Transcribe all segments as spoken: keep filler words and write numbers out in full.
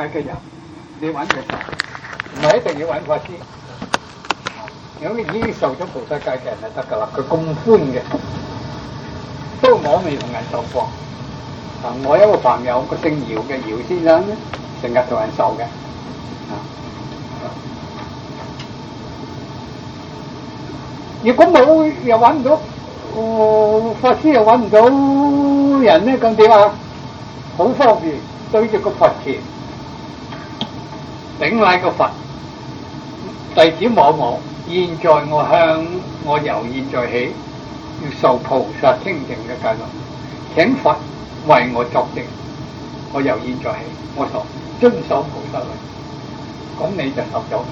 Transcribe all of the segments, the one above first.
嘅人，你揾佢唔係一定要揾法師。如果已經受咗菩薩戒嘅人就得㗎啦，佢咁寬嘅，都我未同人受過。啊，我有一個朋友個姓姚嘅姚先生咧，成日同人受嘅。啊，如果冇又揾唔到，哦，法師又揾唔到人咧，咁點啊？好方便，對住個佛前頂禮個佛，弟子某某，現在我向我由現在起要受菩薩清淨嘅戒律，請佛為我作證。我由現在起，我受遵守菩薩律，咁你就受咗。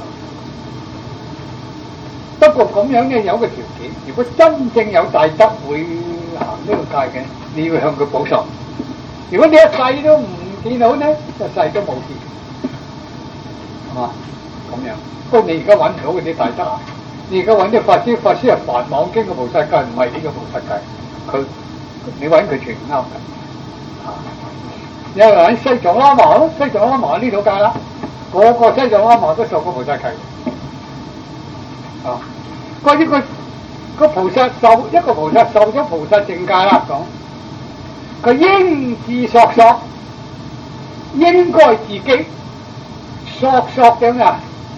不過咁樣咧有個條件，如果真正有大德會行呢個戒嘅，你要向佢補償。如果你一世都唔見到咧，一世都冇事，係嘛？咁樣。不過你而家揾唔到嗰啲大德啊，你而家揾啲法師，法師係梵網經嘅菩薩戒，唔係呢個菩薩戒。佢你揾佢全啱嘅。啊，有人喺西藏喇嘛咯，西藏喇嘛呢套戒啦，個個西藏喇嘛都受過菩薩戒。啊，關於個個菩薩受一個菩薩受咗菩薩證戒啦，講佢應自索索，應該自己索索點啊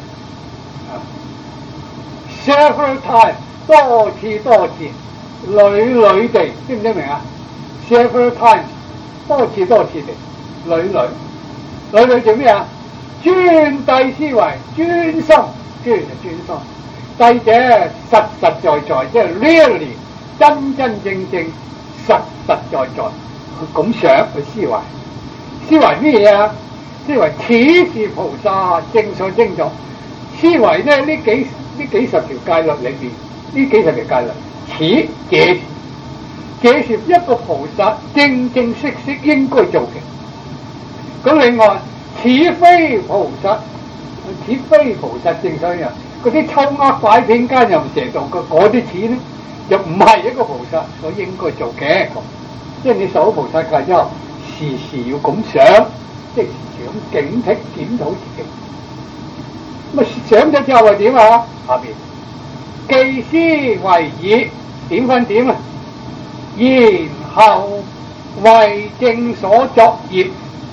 ？several times 多次多次，屢屢地，知唔知明啊 ？several times 多次多次地，屢屢屢屢做咩啊？專諦思維，專心，專就專心。諦者實實在在，即係 really 真真正正實實在在，佢咁想去思維，思維咩嘢啊？思維此是菩薩正所精作。思維咧呢幾呢幾十條戒律裏邊，呢幾十條戒律，此這這是一個菩薩正正式式應該做嘅。咁另外，此非菩薩，此非菩薩正所應。嗰啲偷呃拐騙奸淫邪道嘅嗰啲錢咧，就唔係一個菩薩所應該做嘅。即係你受咗菩薩戒之後，時時要咁想，即係時時咁警惕檢討自己。咁啊想咗之後係點啊？下邊記思為已，點分點啊？然後為正所作業，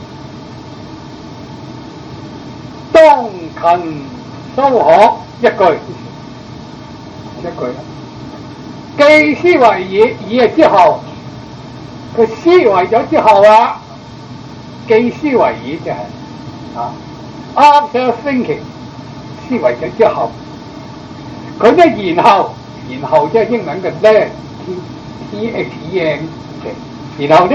當勤修學。一句一句啦，記思為已，已係之後，佢思維咗之後啊，記思為已就係、是、啊 after thinking 思維咗之後，佢咧然後然後即係英文嘅 then t h e n 然後咧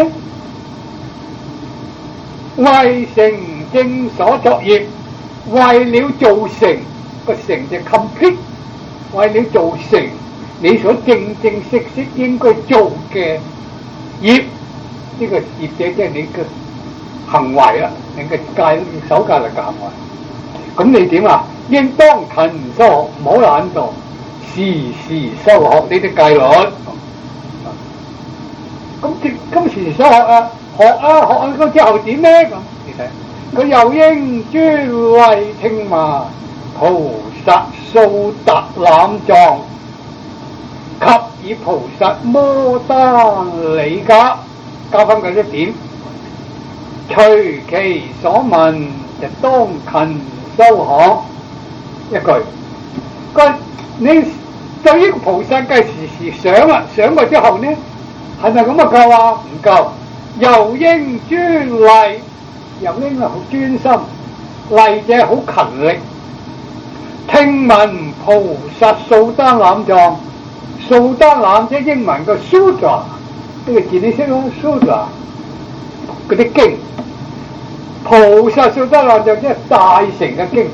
為成正所作業，為了做成。個成就 complete， 為了做成你所正正式式應該做嘅業，呢、這個業者即係你嘅行為啦，你嘅戒守戒律嘅行為。咁你點啊？應當勤修學，唔好懶惰，時時修學呢啲戒律。咁咁時時修學啊，學啊學啊，咁之後點咧？咁你睇，佢又應專為聽聞菩薩素達覽藏，給以菩薩摩丹理迦，加翻佢一點，隨其所聞就當勤修學。一句，佢你對於菩薩嘅時時想啊，想過之後呢，係咪咁啊夠啊？唔夠，又應專勵，又應好專心，勵者好勤力。聽聞菩薩素達覽藏，素達覽即係英文嘅 Sutra， 呢個字你識咯 Sutra 嗰啲經，菩薩素達覽藏即係大乘嘅經，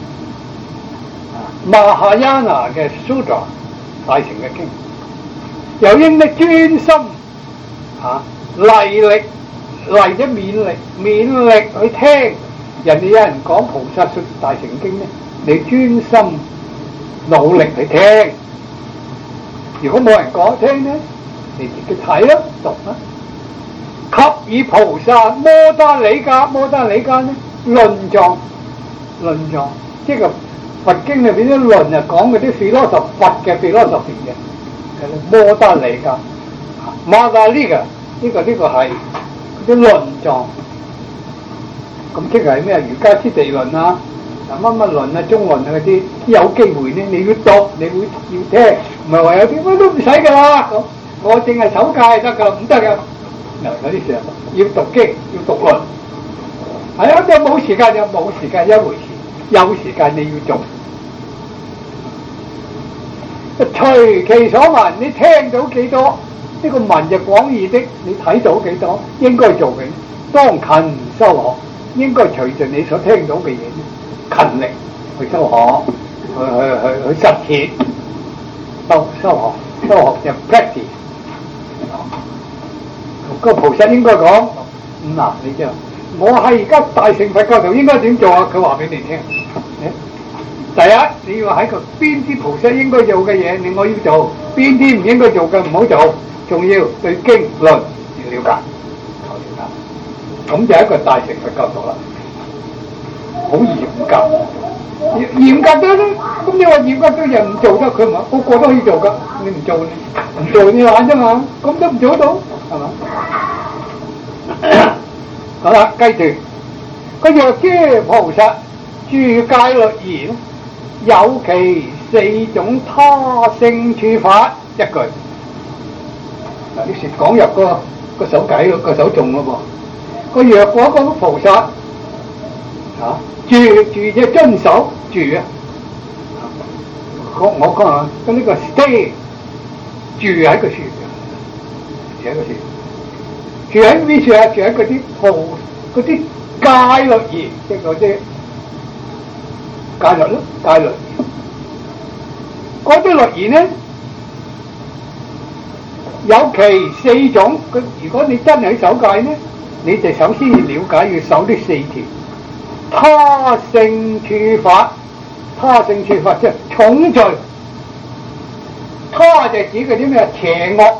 馬哈亞那嘅 Sutra 大乘嘅經，又應咧專心嚇勵力，勵者勉力勉力去聽，人哋有人講菩薩素大乘經咧。你專心努力去聽，如果冇人講聽咧，你自己睇啦、讀啦。給以菩薩摩丹理迦，摩丹理迦咧論狀，論狀，即係佛經裏邊啲論啊，講嗰啲 philosophy 佛嘅 philosophy 嘅，摩德里噶，馬達呢個呢個呢個係啲論狀，咁即係咩？瑜伽師地論啊，乜乜論啊，中論啊嗰啲，有機會咧你要讀，你會要聽，唔係話有啲乜都唔使噶啦，咁我淨係守戒得噶，唔得噶。嗱嗰啲時候要讀經，要讀論，係啊，就冇時間就冇時間一回事，有時間你要做。隨其所聞，你聽到幾多？呢、這個聞就廣義的，你睇到幾多？應該做嘅，當勤修學，應該隨著你所聽到嘅嘢，勤力去修學，去去去去實踐。修修學，修學就 practice。個菩薩應該講：咁嗱，你知啦，我係而家大乘佛教徒應該點做啊？佢話俾你聽。第一，你要喺個邊啲菩薩應該做嘅嘢，你我要做；邊啲唔應該做嘅唔好做。仲要對經論要了解，求了解。咁就係一個大乘佛教徒啦，好嚴格，嚴格得咧。咁你話嚴格對人唔做得，佢唔係個個都可以做噶。你唔做，唔做你玩啫嘛。咁都唔做到，係嘛？好啦，繼續個若諸菩薩住戒律儀，有其四種他勝處法，一句。嗱，呢時講入個個手計個手中咯噃。個若果個菩薩嚇住住即係遵守住啊！我我講啊，咁呢個 stay 住喺個樹嘅，住喺個樹。住喺邊處啊？住喺嗰啲菩嗰啲戒律儀，即係嗰啲戒律咯，戒律。嗰啲律儀呢，有其四種。佢如果你真係守戒呢，你就首先要了解要守呢四條。他勝處法，他勝處法即係重罪。他就指嗰啲咩邪惡。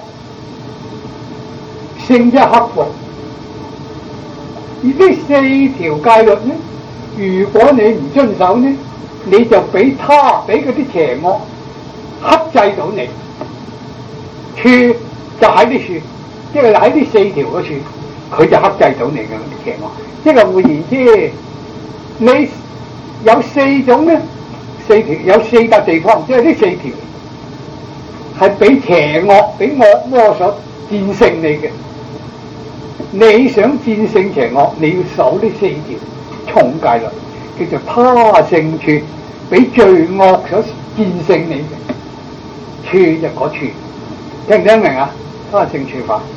勝即係克服。而呢四條戒律呢，如果你唔遵守呢，你就俾他俾嗰啲邪惡克制到你。處就喺啲處，即係喺呢四條嗰處，佢就克制到你嘅嗰啲邪惡。即係換言之，你有四種呢，四條有四笪地方，即係呢四條係俾邪惡、俾惡魔所戰勝你嘅。你想戰勝邪惡，你要守呢四條重戒律，叫做他勝處，俾罪惡所戰勝你嘅。處就嗰處，聽唔聽明啊？他勝處法，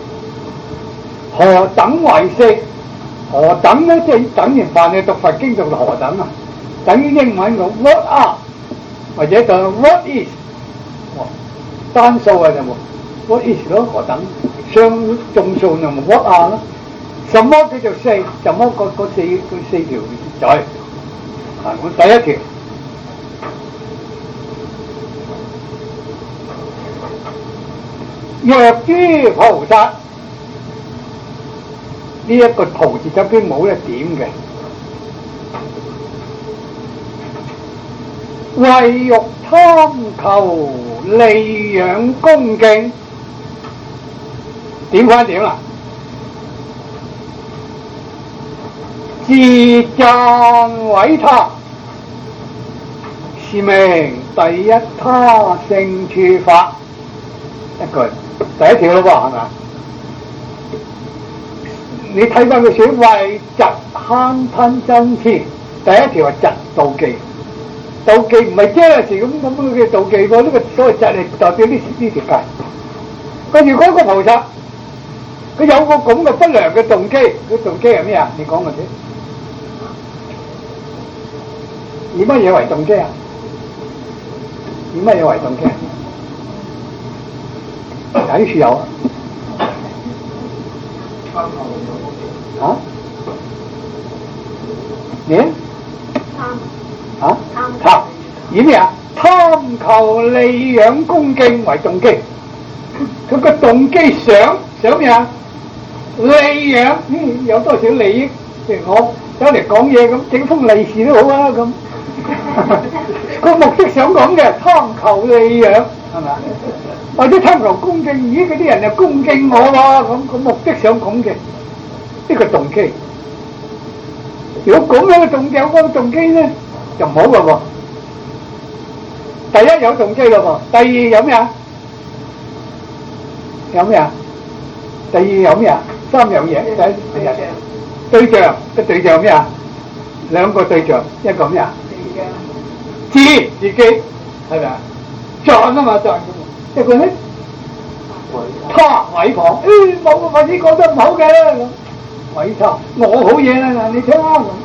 何等為四？何等咧？即係等於凡你讀佛經讀到何等啊？等於英文講 what are， 或者就 what is， 單數啊就冇 what is 咯，何等？雙眾數就冇 what are 咯。什麼叫做四？什麼嗰嗰四嗰四條就係啊！我第一條。若諸菩薩，呢一個菩字側邊冇一點嘅，為欲貪求利養恭敬，點翻點啦？自讚毀他，是名第一他勝處法。一句第一條咯噃，係咪？你睇翻佢寫為嫉慳貪嗔癡，第一條係嫉妒忌，妒忌唔係 jealous 咁咁嘅妒忌喎，呢個所謂嫉係代表呢呢條戒。佢如果個菩薩佢有個咁嘅不良嘅動機，佢動機係咩啊？你講我先，以乜嘢為動機啊？以乜嘢為動機啊？喺處有啊？啊？你？貪啊？貪以咩啊？貪求利養恭敬為動機，佢個動機想想咩啊？利養，嗯，有多少利益譬如我走嚟講嘢咁，整封利是都好啊咁。個目的想講嘅貪求利養係咪啊？或者貪求恭敬，咦嗰啲人就恭敬我喎，咁個目的想講嘅呢個動機。如果咁樣嘅動機，有嗰個動機咧就唔好噶喎。第一有動機咯喎，第二有咩啊？有咩啊？第二有咩啊？三樣嘢，第一對象嘅對象咩啊？兩個對象，一個咩啊？自自己係咪啊？賺啊嘛賺，一個咧他毀謗，誒某個法子講得唔好嘅咁，毀他我好嘢啦嗱，你聽啦咁。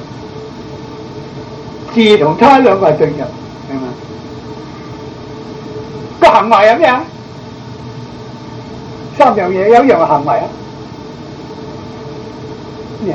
自同他兩個係對象，係咪？個行為係咩啊？三樣嘢，有一樣係行為啊？咩啊？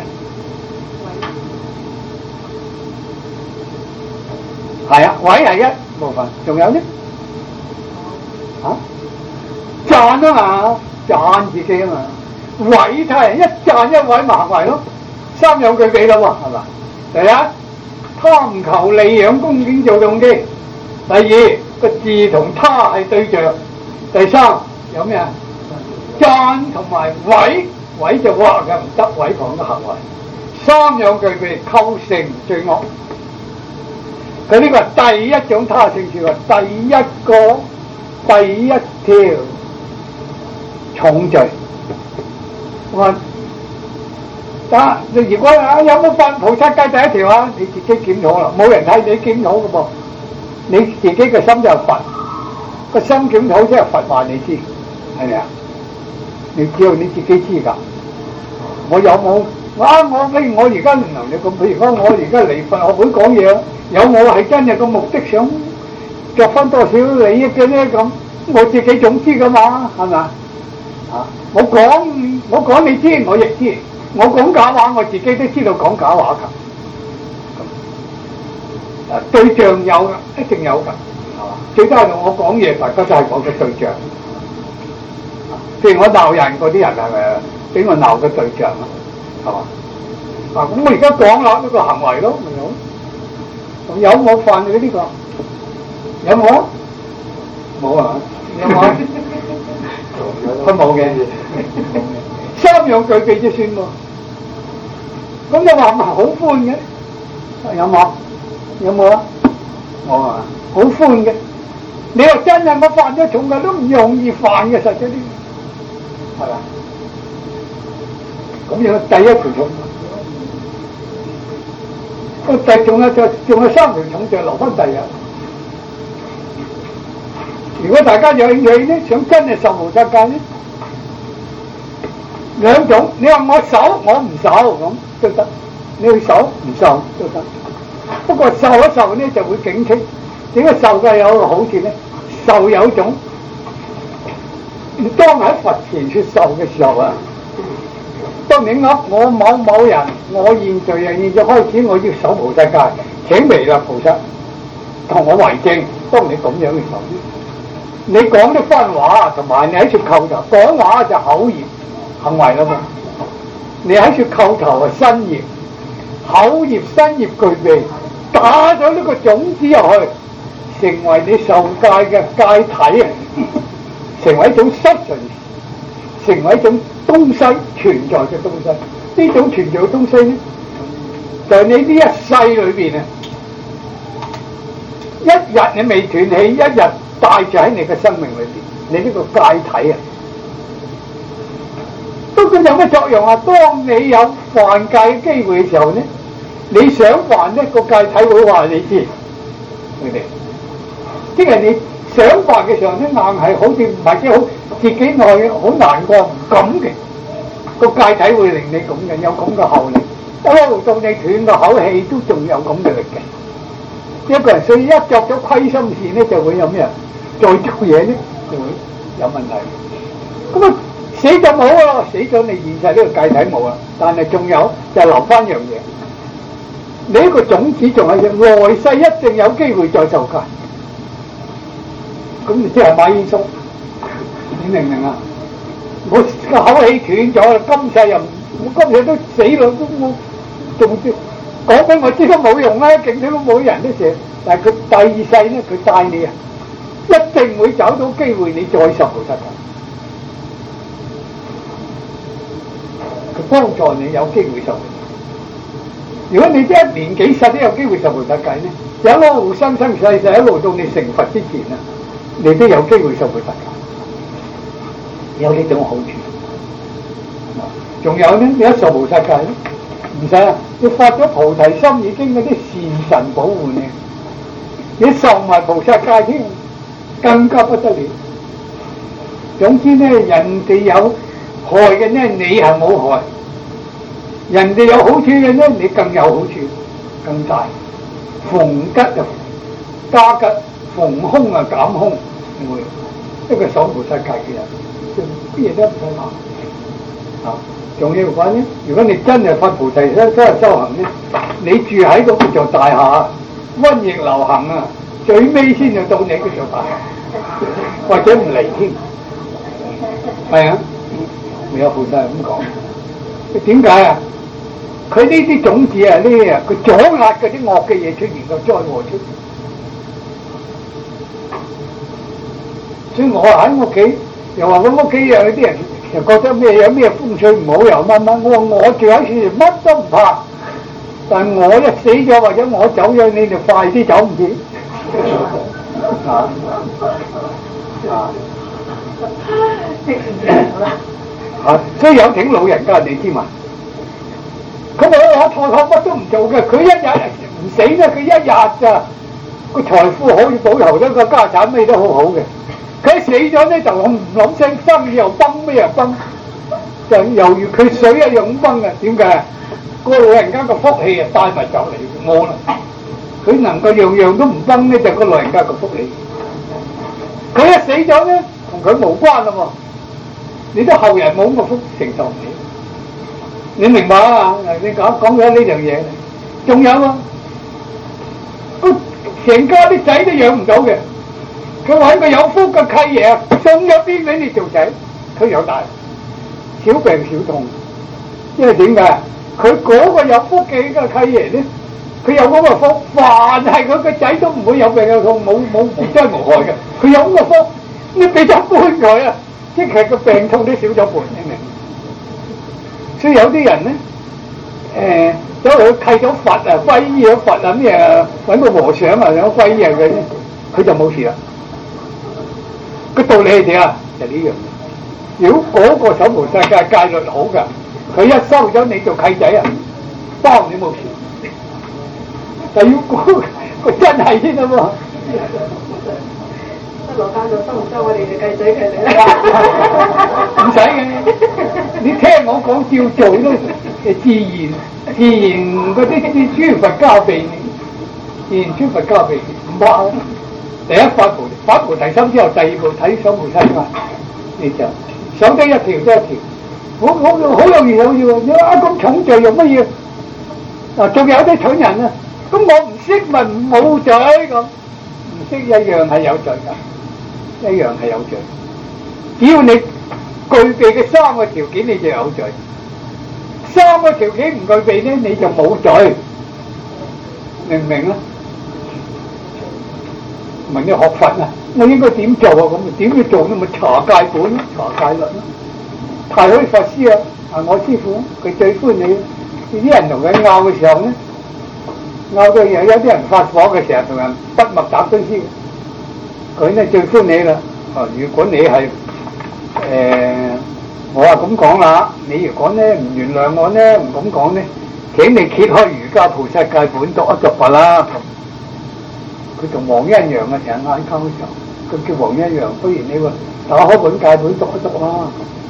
係啊，毀係一部分，仲有呢？啊？讚啊嘛，讚自己啊嘛，毀他人一讚一毀咪行為咯，三樣具備啦喎，係嘛？第一，貪求利養恭敬做動機；第二，個自同他係對象；第三，有咩啊？讚同埋毀，毀就話嘅唔得，毀謗嘅行為，三樣具備構成罪惡。佢呢個係第一種他性說話，第一個第一條重罪。我得如果啊有冇犯菩薩戒第一條啊？你自己檢討啦，冇人睇你檢討嘅噃，你自己嘅心就係佛，個心檢討即係佛話你知，係咪啊？你只有你自己知噶。我有冇啊？我譬如我而家唔能你咁，譬如講我而家嚟佛學會講嘢，有我係真係個目的想着翻多少利益嘅咧咁，我自己總知噶嘛，係咪啊？啊！我講我講你知，我亦知。我講假話，我自己都知道講假話㗎。啊，對象有㗎，一定有㗎，係嘛？最多係我講嘢，大家就係我嘅對象。譬如我鬧人嗰啲人係咪俾我鬧嘅對象啊？係嘛？啊，咁我而家講啦，呢個行為咯，咪有？有冇犯嘅呢個？有冇？冇啊？有冇？佢冇嘅，三樣具備就算喎。咁你話唔係好寬嘅？有冇？有冇啊？冇啊！好寬嘅。你話真係冇犯咗重嘅，都唔容易犯嘅，實際啲係嘛？咁樣第一條重，個第仲有就仲有三條重，就留翻第日。如果大家有興趣咧，想真係受無殺戒咧，兩種，你話我守我唔守咁都得，你去守唔受都得。不過受一受咧就會警惕，點解受嘅有個好處咧？受有種，當喺佛前說受嘅時候啊，當你噏我某某人，我現在啊現在開始我要守無殺戒，請彌勒菩薩同我為證。當你咁樣嘅時候，你講啲番話同埋你喺處叩頭，講話就口業行為啦嘛。你喺處叩頭係身業，口業身業具備，打咗呢個種子入去，成為你受戒嘅戒體啊，成為一種 substance， 成為一種東西存在嘅東西。呢種存在嘅東西咧，就係你呢一世裏邊啊，一日你未斷氣，一日帶住喺你嘅生命裏邊，你呢個戒體啊，不過有乜作用啊？當你有犯戒嘅機會嘅時候咧，你想犯呢個戒體會話你知，佢哋，即係你想犯嘅時候咧，硬係好似唔係幾好，自己內好難過，唔敢嘅，個戒體會令你咁嘅，有咁嘅後力，一路到你斷個口氣都仲有咁嘅力嘅。一個人所以一作咗虧心事咧，就會有咩啊？再做嘢咧，就會有問題。咁啊，死就冇咯，死咗你現世呢個戒體冇啦。但係仲有就係留翻樣嘢，你呢個種子仲係來世一定有機會再受戒。咁你即係買煙叔，你明唔明啊？我個口氣斷咗啦，今世又我今世都死咯，都冇仲講俾我知都冇用啦，勁啲都冇人都寫。但係佢第二世咧，佢帶你啊，一定會找到機會，你再受菩薩戒。佢幫助你有機會受菩薩戒。如果你一年幾世都有機會受菩薩戒咧，一路生生世世一路到你成佛之前啊，你都有機會受菩薩戒。有呢種好處。仲有咧，你一受菩薩戒咧，唔使啊，你發咗菩提心已經嗰啲善神保護你，你受埋菩薩戒添，更加不得了。總之咧，人哋有害嘅咧，你係冇害；人哋有好處嘅咧，你更有好處，更大。逢吉就加吉，逢凶啊減凶，會一個守菩薩戒嘅人，乜嘢都唔使諗啊！仲要話咧，如果你真係發菩提心真係修行咧，你住喺嗰座大廈，瘟疫流行啊，最尾先就到你嗰座大廈，或者唔嚟添。係啊，沒有菩薩係咁講。點解啊？佢呢啲種子啊，呢啲啊，佢阻壓嗰啲惡嘅嘢出現，個災禍出現。所以我喺屋企又話我屋企有啲人又覺得咩有咩風水唔好又乜乜，我話我住喺處乜都唔怕，但我一死咗或者我走咗，你就快啲走唔切。啊啊！啊！所以有挺老人家你知嘛？佢冇我太太乜都唔做嘅，佢一日唔死咧，佢一日咋個財富可以保留咗個家產咩都好好嘅。佢死咗咧就唔諗聲生意又崩咩又崩，就猶如佢水一樣咁崩啊！點解？個老人家個福氣啊帶埋走嚟冇啦。佢能夠樣樣都唔崩咧，就個老人家個福氣。佢一死咗咧，同佢無關啦喎。你啲後人冇咁嘅福承受唔起。你明白啊？你講講咗呢樣嘢，仲有啊，個成家啲仔都養唔到嘅。佢揾個有福嘅契爺送咗邊俾你做仔，佢有大小病小痛，因為點解？佢嗰個有福嘅個契爺咧，佢有嗰個福，凡係佢個仔都唔會有病有痛，冇冇無災無害嘅。佢有嗰個福，你俾咗半佢啊，即係個病痛都少咗半，你明？所以有啲人咧，誒走去契咗佛啊，皈依咗佛啊，咩啊，揾個和尚啊，想皈依啊佢，佢就冇事啦。個道理係點啊？就呢樣嘢。如果嗰個守菩薩戒戒律好㗎，佢一收咗你做契仔啊，包你冇事。但要嗰個真係先啊嘛。 羅教授收唔收我哋嘅契仔契仔咧？ 唔使嘅，你聽我講照做都誒自然，自然嗰啲啲諸佛加被你，自然諸佛加被你，唔怕。第一發菩提，發菩提心之後，第二步睇守菩薩戒，你就守得一條得一條，好好好容易好易喎！你啊咁重罪用乜嘢？嗱，仲有啲蠢人啊，咁我唔識咪冇罪咁，唔識一樣係有罪㗎，一樣係有罪。只要你具備嘅三個條件，你就有罪；三個條件唔具備咧，你就冇罪。明唔明啊？問你學佛啊，我應該點做啊？咁點要做咧？咪查戒本、查戒律咯。太虛法師啊，係我師傅，佢最歡喜。啲人同佢拗嘅時候咧，拗到有有啲人發火嘅時候，同人筆墨打堆先。佢咧最歡喜啦。啊，如果你係誒、呃，我話咁講啦，你如果咧唔原諒我咧，唔咁講咧，請你揭開瑜伽菩薩戒本讀一讀吧啦。佢同黃一樣啊，成日嗌交嘅時候，佢叫黃一樣，不如你話打開本戒本讀一讀啦。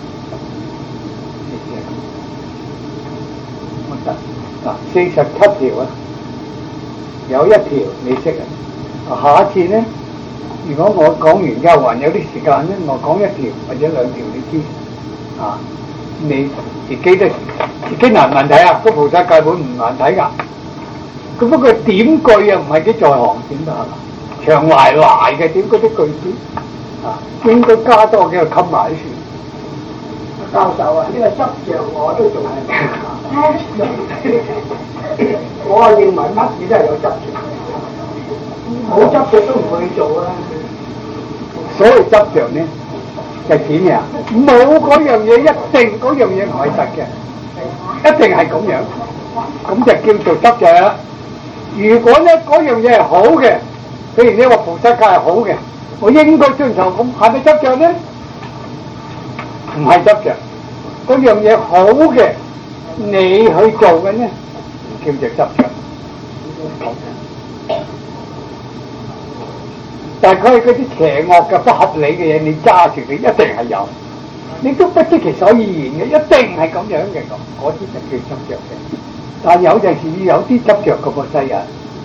我得嗱，四十七條啊，有一條你識啊。下一次咧，如果我講完之後還有啲時間咧，我講一條或者兩條你知啊。你自己都自己難唔難睇啊？個菩薩戒本唔難睇㗎。佢不過點句啊，唔係幾在行點得啊？長賴賴嘅點嗰啲句子啊，應該加多幾個襟埋算。教授啊，呢個執着我都仲係我係認為乜嘢都係有執着，冇執着都唔會做啦。 所謂執着呢，就係點呀？冇嗰樣嘢一定嗰樣嘢唔係實嘅，一定係咁樣，咁就叫做執着。如果咧嗰樣嘢係好嘅，譬如你話菩薩戒係好嘅，我應該遵守，咁係咪執着呢？唔係執着，嗰樣嘢好嘅，你去做嘅呢，叫做執着。但係佢係嗰啲邪惡嘅不合理嘅嘢，你揸住佢一定係有，你都不知其所以然嘅，一定係咁樣嘅咁，嗰啲就叫執着嘅。但係有陣時有啲執着嘅個世人，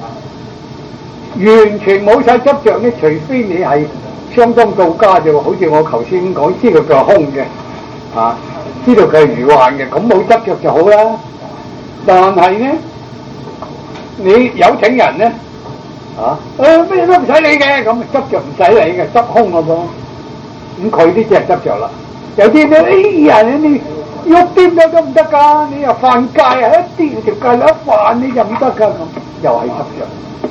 完全冇晒執着咧，除非你係相當到家啫喎，好似我頭先講，知道佢係空嘅，啊，知道佢係如幻嘅，咁冇執着就好啦。但係咧，你有請人咧。啊！誒咩都唔使理嘅，咁執着唔使理嘅，執空咯噃。咁佢呢啲係執着啦。有啲咧，哎呀你你喐啲咩都唔得㗎，你又犯戒啊！一啲條戒一犯你就唔得㗎，咁又係執着。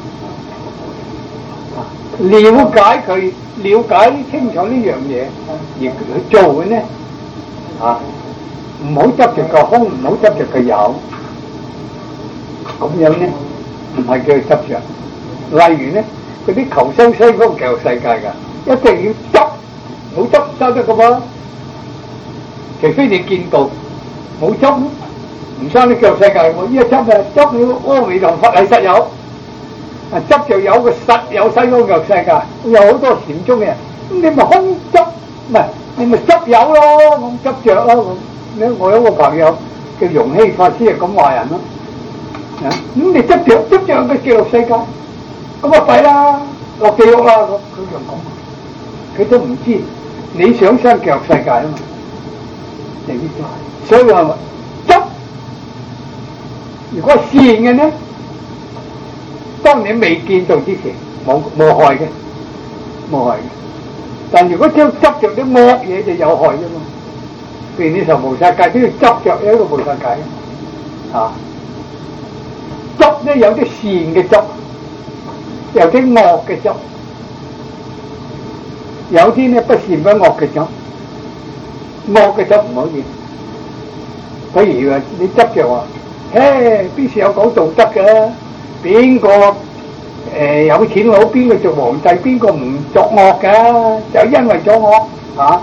了解佢，了解清楚呢樣嘢而去做嘅呢，啊，唔好執着個空，唔好執着個有，咁樣呢，唔係叫佢執着。例如咧，嗰啲求生西方教育世界㗎，一定要執，冇執唔收得㗎噃。除非你見到冇執，唔生啲教育世界。我依家執啊，執你阿彌陀佛係實有，啊執就有個實有西方教育世界，有好多禪宗嘅人，咁你咪空執，唔係你咪執有咯，咁執着咯咁。你我有個朋友叫容希法師係咁話人咯，啊咁你執着執着個教育世界。咁啊弊啦，落地獄啦咁，佢就講，佢都唔知你想生極樂世界啊嘛，你呢啲，所以話執，如果善嘅呢，當你未見到之前冇冇害嘅，冇害嘅，但如果將執着啲惡嘢就有害啫嘛，譬如你受無殺戒都要執着有一個無殺戒啊，執咧有啲善嘅執。有啲惡嘅執，有啲咧不善不惡嘅執，惡嘅執唔可以。譬如話你執着話，嘿，邊時有講道德嘅？邊個誒有錢佬？邊個做皇帝？邊個唔作惡嘅？就因為作惡嚇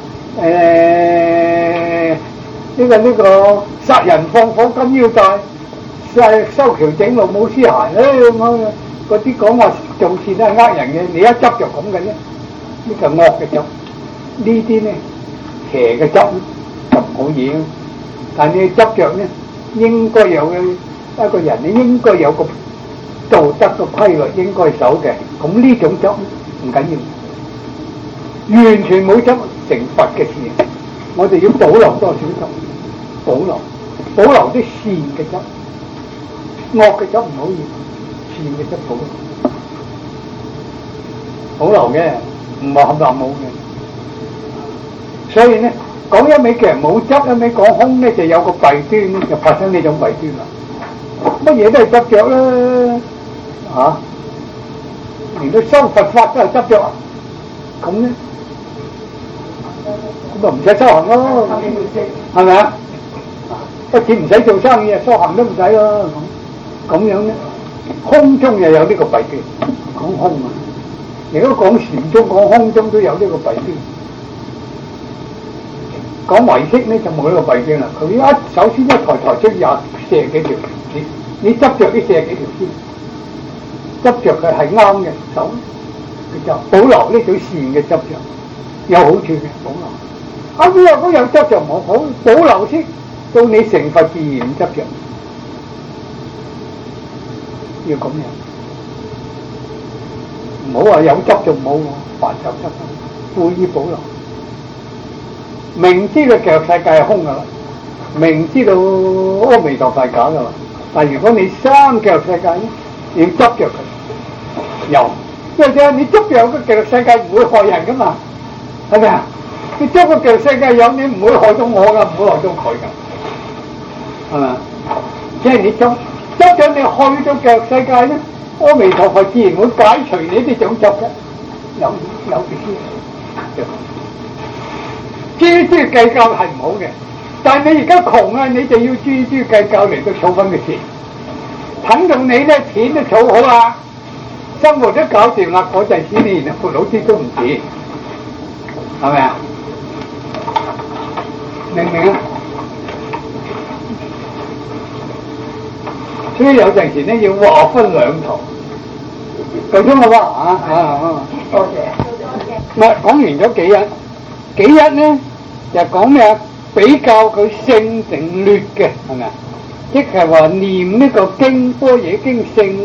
誒呢個呢個殺人放火金腰帶，誒修橋整路冇屍骸咧咁樣。嗰啲講話做事都係呃人嘅，你一執就咁嘅啫，呢個惡嘅執，呢啲咧邪嘅執就唔好嘢。但你執着咧，應該有嘅一個人，你應該有個道德嘅規律應該守嘅。咁呢種執唔緊要，完全冇執成佛嘅事。我哋要保留多少執？保留，保留啲善嘅執，惡嘅執唔好要。善嘅執保保留嘅，唔係冚唪唥冇嘅。所以咧，講一味嘅人冇執，一味講空咧，就有個弊端咧，就發生呢種弊端啦。乜嘢都係執着啦，啊！連到修佛法都係執着，咁咧，咁就唔使修行咯，係咪啊？不止唔使做生意，修行都唔使咯，咁咁樣咧。空中又有呢個弊端，講空啊！如果講禪宗講空中都有呢個弊端，講唯識咧就冇呢個弊端啦。佢一首先一抬抬出廿四十幾條線，你執着呢四十幾條線，執着佢係啱嘅手，佢就保留呢種善嘅執着，有好處嘅保留。啊，邊有嗰樣執着冇好，保留先，到你成佛自然執着。要咁樣，唔好話有執就冇，凡有執，故意保留。明知道極樂世界係空噶啦，明知道阿彌陀佛係假噶啦，但如果你生極樂世界咧，要執着佢，有，因為啫，你執着個極樂世界唔會害人噶嘛，係咪啊？你執個極樂世界有，你唔會害到我噶，唔會害到佢噶，係咪啊？ 即係你執執咗你去到極世界咧，阿彌陀佛自然會解除你呢種執嘅，有有意思。錙錙計較係唔好嘅，但係你而家窮啊，你就要錙錙計較嚟到儲翻嘅錢，等到你咧錢都儲好啦，生活都搞掂啦，嗰陣時你連活老啲都唔止，係咪啊？明唔明啊？所以有陣時咧要劃分兩途，夠鐘啦喎啊啊啊！ 多謝。 唔係講完咗幾日，幾日咧就講咩啊？比較佢勝定劣嘅係咪啊？即係話念呢個經般若經勝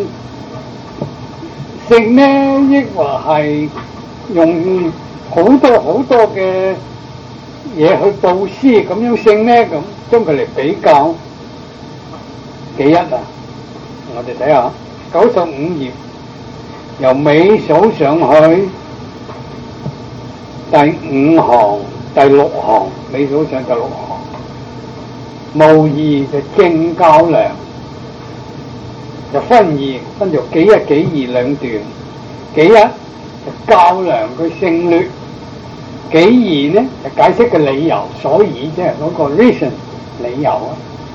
勝咧，抑或係用好多好多嘅嘢去布施咁樣勝咧？咁將佢嚟比較幾日啊？我哋睇下九十五頁，由尾數上去第五行、第六行，尾數上第六行，無二就正較量，就分二，分做幾一幾二兩段。幾一就較量佢勝劣，幾二呢就解釋嘅理由，所以即係嗰個 reason 理由啊。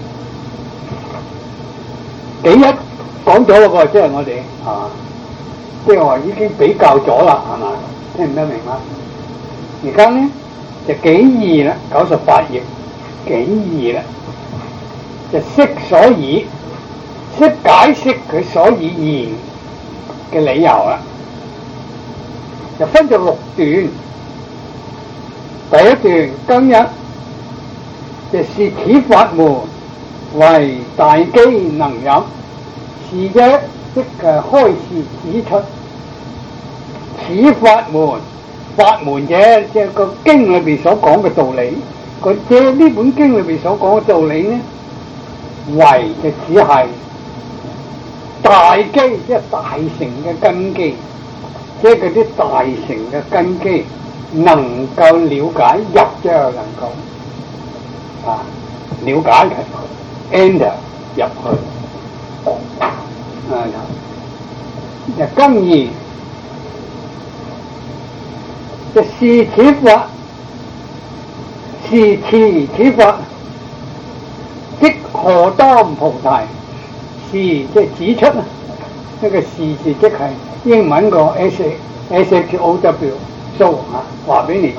幾一講咗咯喎，即係我哋啊，即係話已經比較咗啦，係嘛？聽唔得明嗎？而家咧就幾二啦，九十八頁幾二啦，就釋所以，釋解釋佢所以然嘅理由啦，就分咗六段。第一段今日就是此法門為大機能入，是者即係開示指出此法門，法門者即係個經裏邊所講嘅道理，佢借呢本經裏邊所講嘅道理呢，為就只係大機，即係大乘嘅根基，即係嗰啲大乘嘅根基能夠了解入，即係能夠啊了解佢 enter 入去啊，就今而就是此法，是持此法，即荷擔菩提。是即係指出啊，呢個是是即係英文個 S S H O W so 啊，話俾你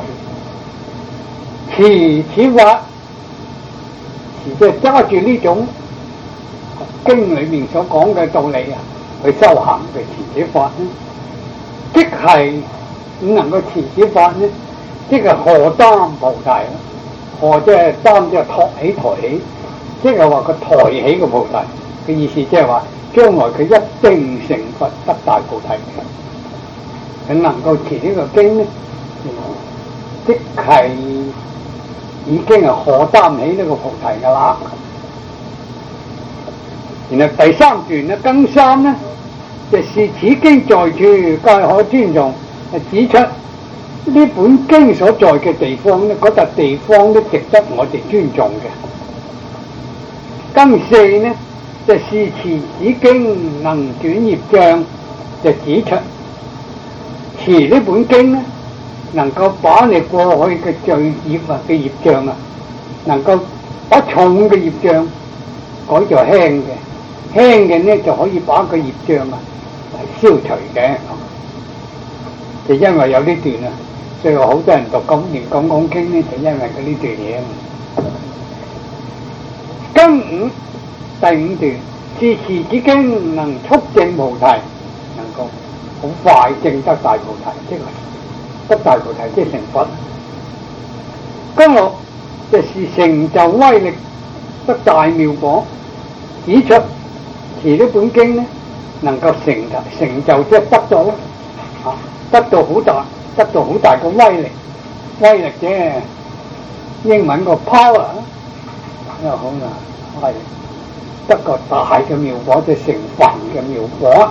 知。持此法，持即係揸住呢種經裏面所講嘅道理啊，去修行嘅持此法咧，即係點能夠持此法咧？即係荷擔菩提啦，荷即係擔，即係托起抬起，即係話佢抬起個菩提。嘅意思即係話，將來佢一定成佛得大菩提嘅，佢能夠持呢個經咧，即係已經係可擔起呢個菩提噶啦。然後第三段咧，更三咧，就是此經在處皆可尊重，係指出呢本經所在嘅地方咧，嗰笪地方都值得我哋尊重嘅。更四呢，就是持此經能轉業障，就指出持呢本經咧，能夠把你過去嘅罪業啊嘅業障啊，能夠把重嘅業障改做輕嘅，輕嘅呢就可以把個業障啊係消除嘅。就因為有呢段啊，所以好多人讀講念講講經咧，就因為佢呢段嘢。庚午第五段，是持此經能速證菩提，能夠好快證得大菩提，即係得大菩提即係成佛。庚六就是成就威力得大妙果，指出持呢本經咧能夠成成就即係得到啊，得到好大，得到好大嘅威力，威力即係英文個 power 又好啦，係得個大嘅妙果，即係成佛嘅妙果。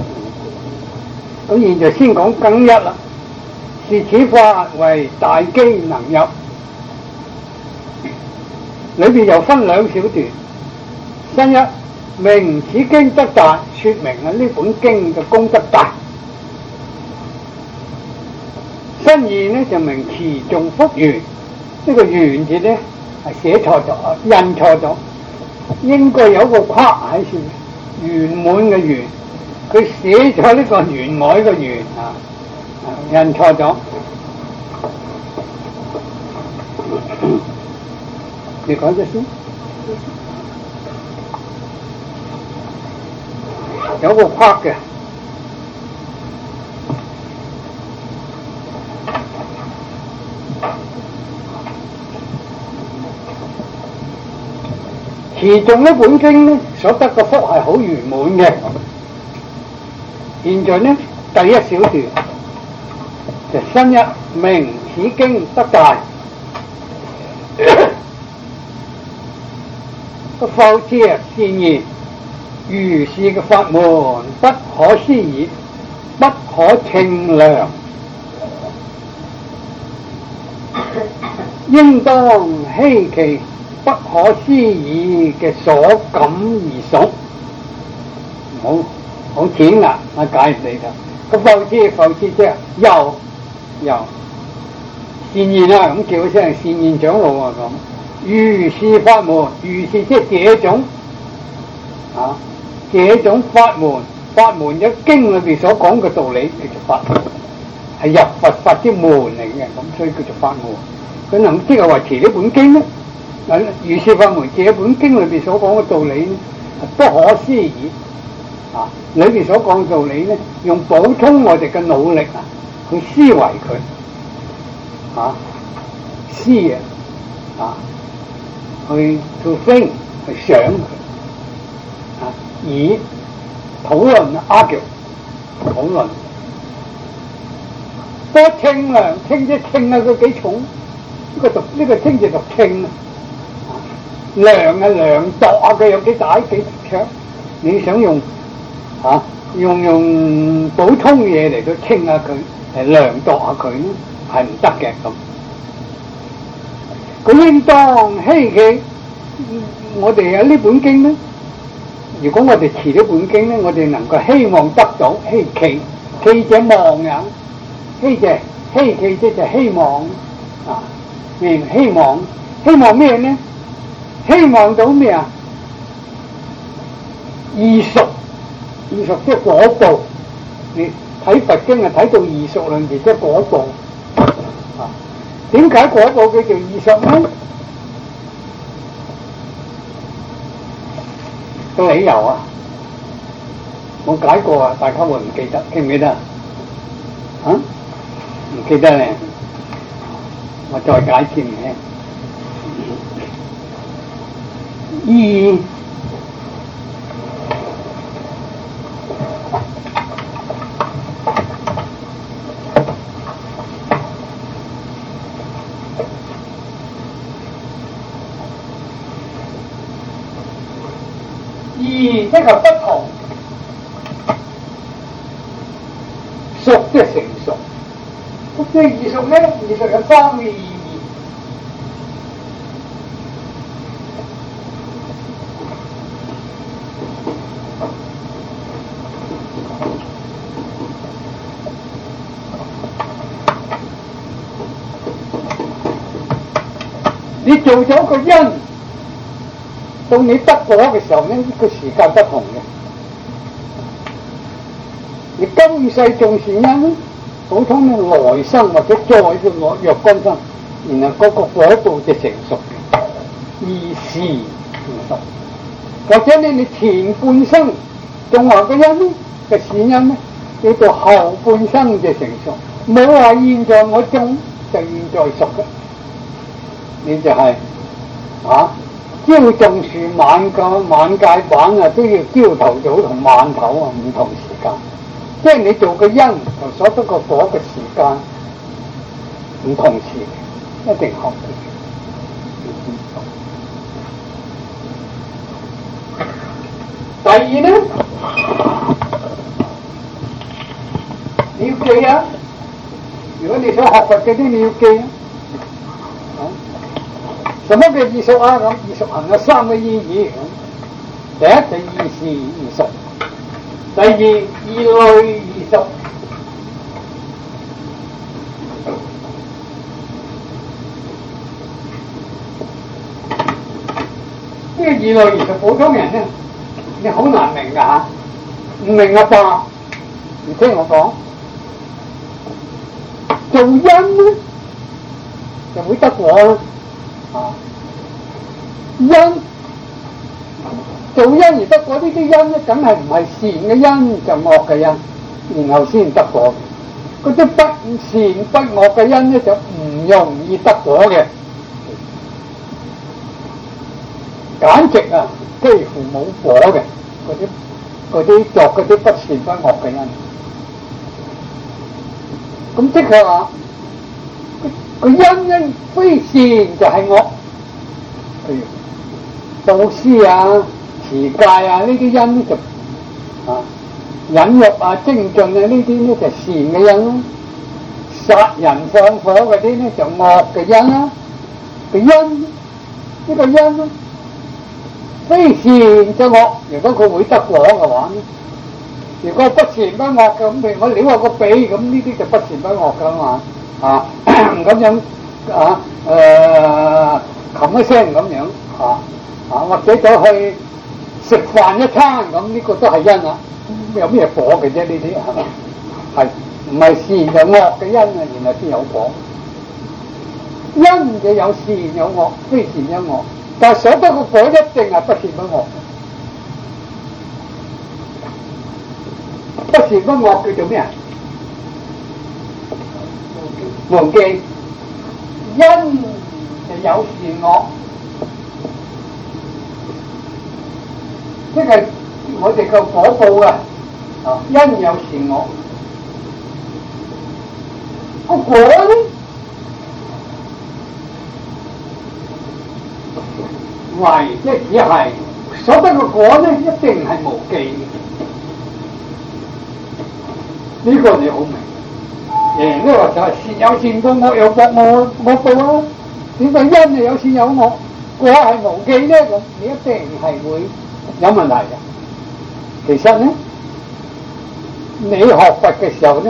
咁現在先講庚一啦，是此法為大機能入，裏邊又分兩小段， 新一明此經德大，說明啊呢本經嘅功德大。新二呢就明持重福緣，呢、這個緣字呢係寫錯咗，印錯咗，應該有個框喺處，圓滿嘅圓，佢寫咗呢個圓外嘅圓啊，印錯咗。你講咗先，有個框嘅。持重呢本經呢所得嘅福係好圓滿嘅。現在呢第一小段就新一明此經德大，個復字啊善言，如是嘅法門不可思議，不可稱量，應當希奇不可思議嘅所感而熟，好好淺啊！我解唔嚟㗎。個復字復字即係又又善言啊，咁叫一聲善言長老啊咁。如是法門，如是即係這種啊，這種法門，法門喺經裏邊所講嘅道理叫做法門，係入佛法之門嚟嘅，咁所以叫做法門。佢能即係話持呢本經咧，如是法門，這本經裏邊所講嘅道理咧，係不可思議啊！裏邊所講嘅道理咧，用補充我哋嘅努力啊，去思維佢啊，思啊啊！去 to think 去想佢啊，以討論 argue 討論，多稱量稱即稱啊，佢幾重？呢個讀呢個稱就讀稱啊，量啊量度啊，佢有幾大幾長？你想用啊用用補充嘢嚟到稱下佢，係量度下佢咧，係唔得嘅咁。咁應當希奇，我哋有呢本經咧。如果我哋持呢本經咧，我哋能夠希望得到希奇，希者望呀，希者希奇即係希望啊，明希望希望咩咧？希望到咩啊？異熟，異熟即係果報。你睇佛經啊，睇到異熟兩字即係果報啊。點解果報叫做異熟咧？個理由啊，我解過啊，大家會唔記得？記唔記得啊？啊？唔記得咧，我再解釋唔聽。二即係不同，熟即係成熟，咁即係異熟咧，異熟有三個意義。你做咗個因，到你得果嘅時候咧，個時間不同嘅。你今世種善因咧，普通咧來生或者再嘅若若干生，然後嗰個果報就成熟嘅，二時成熟。或者咧你前半生種下嘅因咧嘅善因咧，你到後半生就成熟。冇話現在我種就現在熟嘅，你就係、是、啊。朝種樹晚個晚界板啊，都要朝頭早同晚頭啊，唔同時間。即係你做個因同所得個果嘅時間唔同時，一定學嘅。第二咧，你要記啊！如果你想學佛嘅啲，你要記啊！什麼叫異熟啊？咁異熟行有三個意義。 第一就異事異熟，第二異類異熟。呢個異類異熟，普通人咧，你好難明㗎嚇，唔明嘅話，唔聽我講。做因咧就會得果啦，啊因做因而得果呢啲因咧，梗係唔係善嘅因就惡嘅因，然後先得果。嗰啲不善不惡嘅因咧就唔容易得果嘅，簡直啊幾乎冇果嘅嗰啲嗰啲作嗰啲不善不惡嘅因。咁即係話，個因因非善就係惡，譬如布施啊、持戒啊呢啲因就啊忍辱啊、精進啊呢啲咧就善嘅因啦，殺人放火嗰啲咧就惡嘅因啦。個因呢個因咧非善就惡，如果佢會得果嘅話咧。如果不善不惡嘅，咁譬如我撩下個鼻，咁呢啲就不善不惡噶嘛，啊咁樣啊誒冚一聲咁樣啊啊或者走去食飯一餐咁，呢個都係因啦。有咩果嘅啫？呢啲係咪？係唔係善就惡嘅因啊？原來先有果。因就有善有惡，非善有惡，但係所得個果一定係不善不惡。不善不惡叫做咩啊？無記，因就有善惡，即係我哋個果報啊！啊，因有善惡，個果咧，為即係只係所得個果咧，一定係無記嘅。呢個你好明，誒呢個就係善有善報，惡有惡惡惡報啦。點解因係有善有惡，果係無記咧？咁你一定係會有問題嘅。其實咧，你學佛嘅時候咧，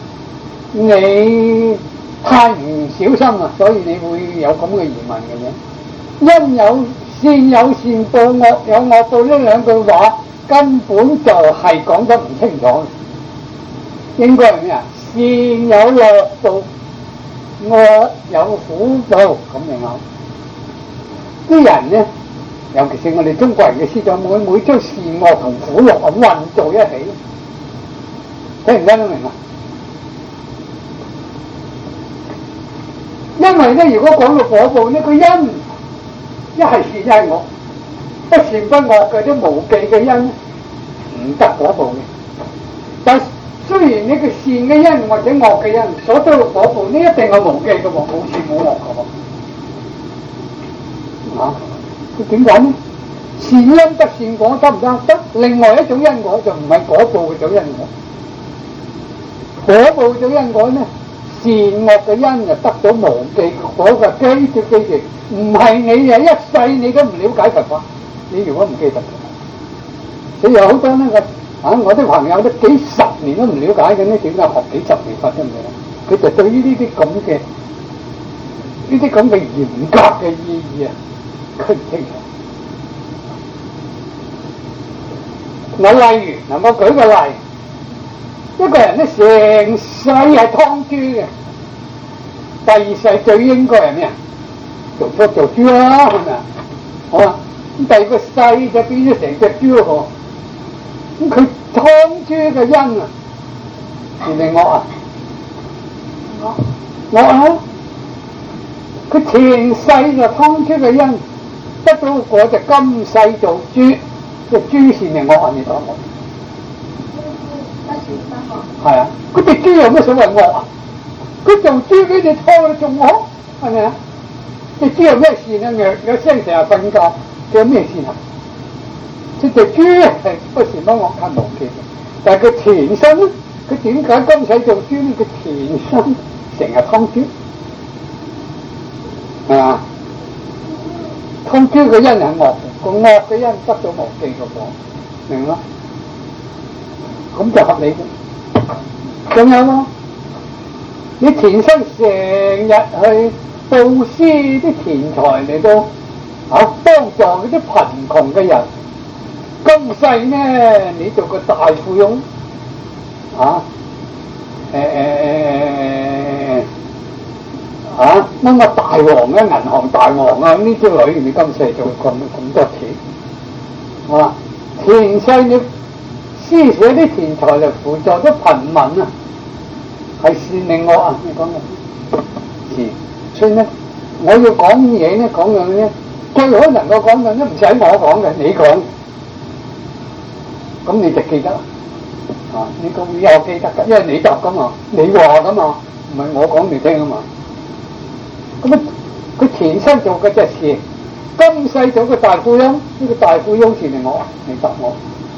你太唔小心啦，所以你會有咁嘅疑問嘅啫。因有善有善報，惡有惡報呢兩句話根本就係講得唔清楚。應該係咩啊？善有樂報，惡有苦報，咁樣啱。啲人咧，尤其是我哋中國人嘅思想，每每將善惡同苦樂咁混做一起，聽唔聽得明啊？因為咧，如果講到果報呢個因一係善一係惡，不善不惡嘅啲無記嘅因唔得果報嘅，但雖然呢個善嘅因或者惡嘅因所得嘅果報呢，一定係無記嘅喎，冇善冇惡嘅喎。啊，佢點講呢？善因得善果得唔得？得。另外一種因果就唔係果報嘅種因果。果報種因果呢，善惡嘅因就得到無記果嘅基住基住，唔係你係一世你都唔了解佛法。你如果唔記得，所以有好多呢個。啊！我啲朋友都幾十年都唔了解嘅呢，點解學幾十年法得唔得？佢就對於呢啲咁嘅呢啲咁嘅嚴格嘅意義啊，佢唔清楚。我例如嗱，我舉個例，一個人咧成世係劏豬嘅，第二世最應該係咩啊？做咗做豬啦，係咪啊？好啊，咁第二個世就變咗成隻豬咯。咁佢劏豬嘅因啊，係咪惡啊？惡惡啊！佢前世就劏豬嘅因，得到果就今世做豬，即係豬是咪惡啊？你講我。係啊，嗰隻豬有乜所謂惡啊？佢做豬俾你劏，仲惡係咪啊？隻豬有咩事啊？有有聲成日瞓覺，佢有咩事啊？隻隻豬係不善不惡係無記嘅，但係佢前身咧，佢點解今世做豬咧？佢前身成日劏豬，係嘛？劏豬嘅因係惡嘅， 個惡嘅因得咗無記個果，明啦？咁就合理嘅。仲有喎，你田生成日去布施啲錢財嚟到啊幫助嗰啲貧窮嘅人，今世呢你做個大富翁啊，誒誒誒啊乜乜大王啊，銀行大王啊，呢啲女你今世做咁咁多錢，啊前世你施捨啲錢財嚟輔助啲貧民啊，係善定惡啊？你講嘅善，所以咧我要講嘢咧講樣咧，最好能夠講樣都唔使我講嘅，你講，咁你就記得啊！你講以後記得㗎，因為你答㗎嘛，你話㗎嘛，唔係我講你聽啊嘛。咁啊，佢前生做嘅隻事，今世做個大富翁，呢、這個大富翁善定惡？你答我。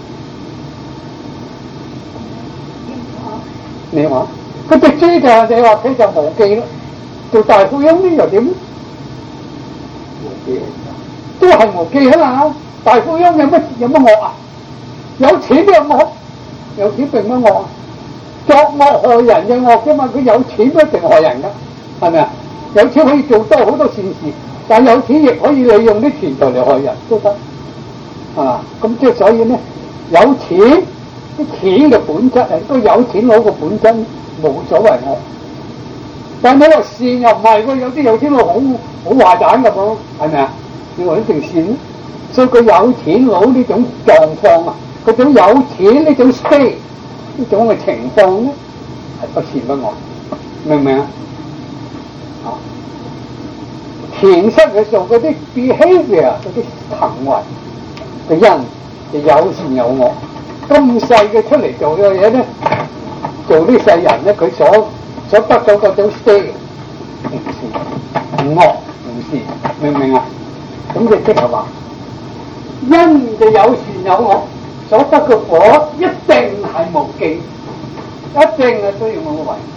你話佢直追就係你話佢就無記咯，做大富翁呢又點？無記都係無記啊嘛！大富翁有乜有乜惡啊？有錢都有惡，有錢並乜惡啊？作惡害人嘅惡啫嘛，佢有錢都一定害人噶，係咪啊？有錢可以做多好多善事，但有錢亦可以利用啲錢財嚟害人都得，係嘛？咁即係所以咧，有錢。啲錢嘅本質係都有錢佬嘅本質冇所謂惡，但你話善又唔係喎，有啲有錢佬好好壞蛋㗎噃，係咪啊？你話一定善咧？所以佢有錢佬呢種狀況啊，嗰種有錢呢種 state 呢種嘅情況咧，係不善不惡，明唔明啊？啊，前生佢做嗰啲 behavior 嗰啲行為嘅因就有善有惡。今世嘅出嚟做嘅嘢咧，做啲世人咧，佢所所得到嗰種 state 唔善唔惡唔善，明唔明啊？咁就即係話，因就有善有惡，所得嘅果一定係無記，一定係需要我為。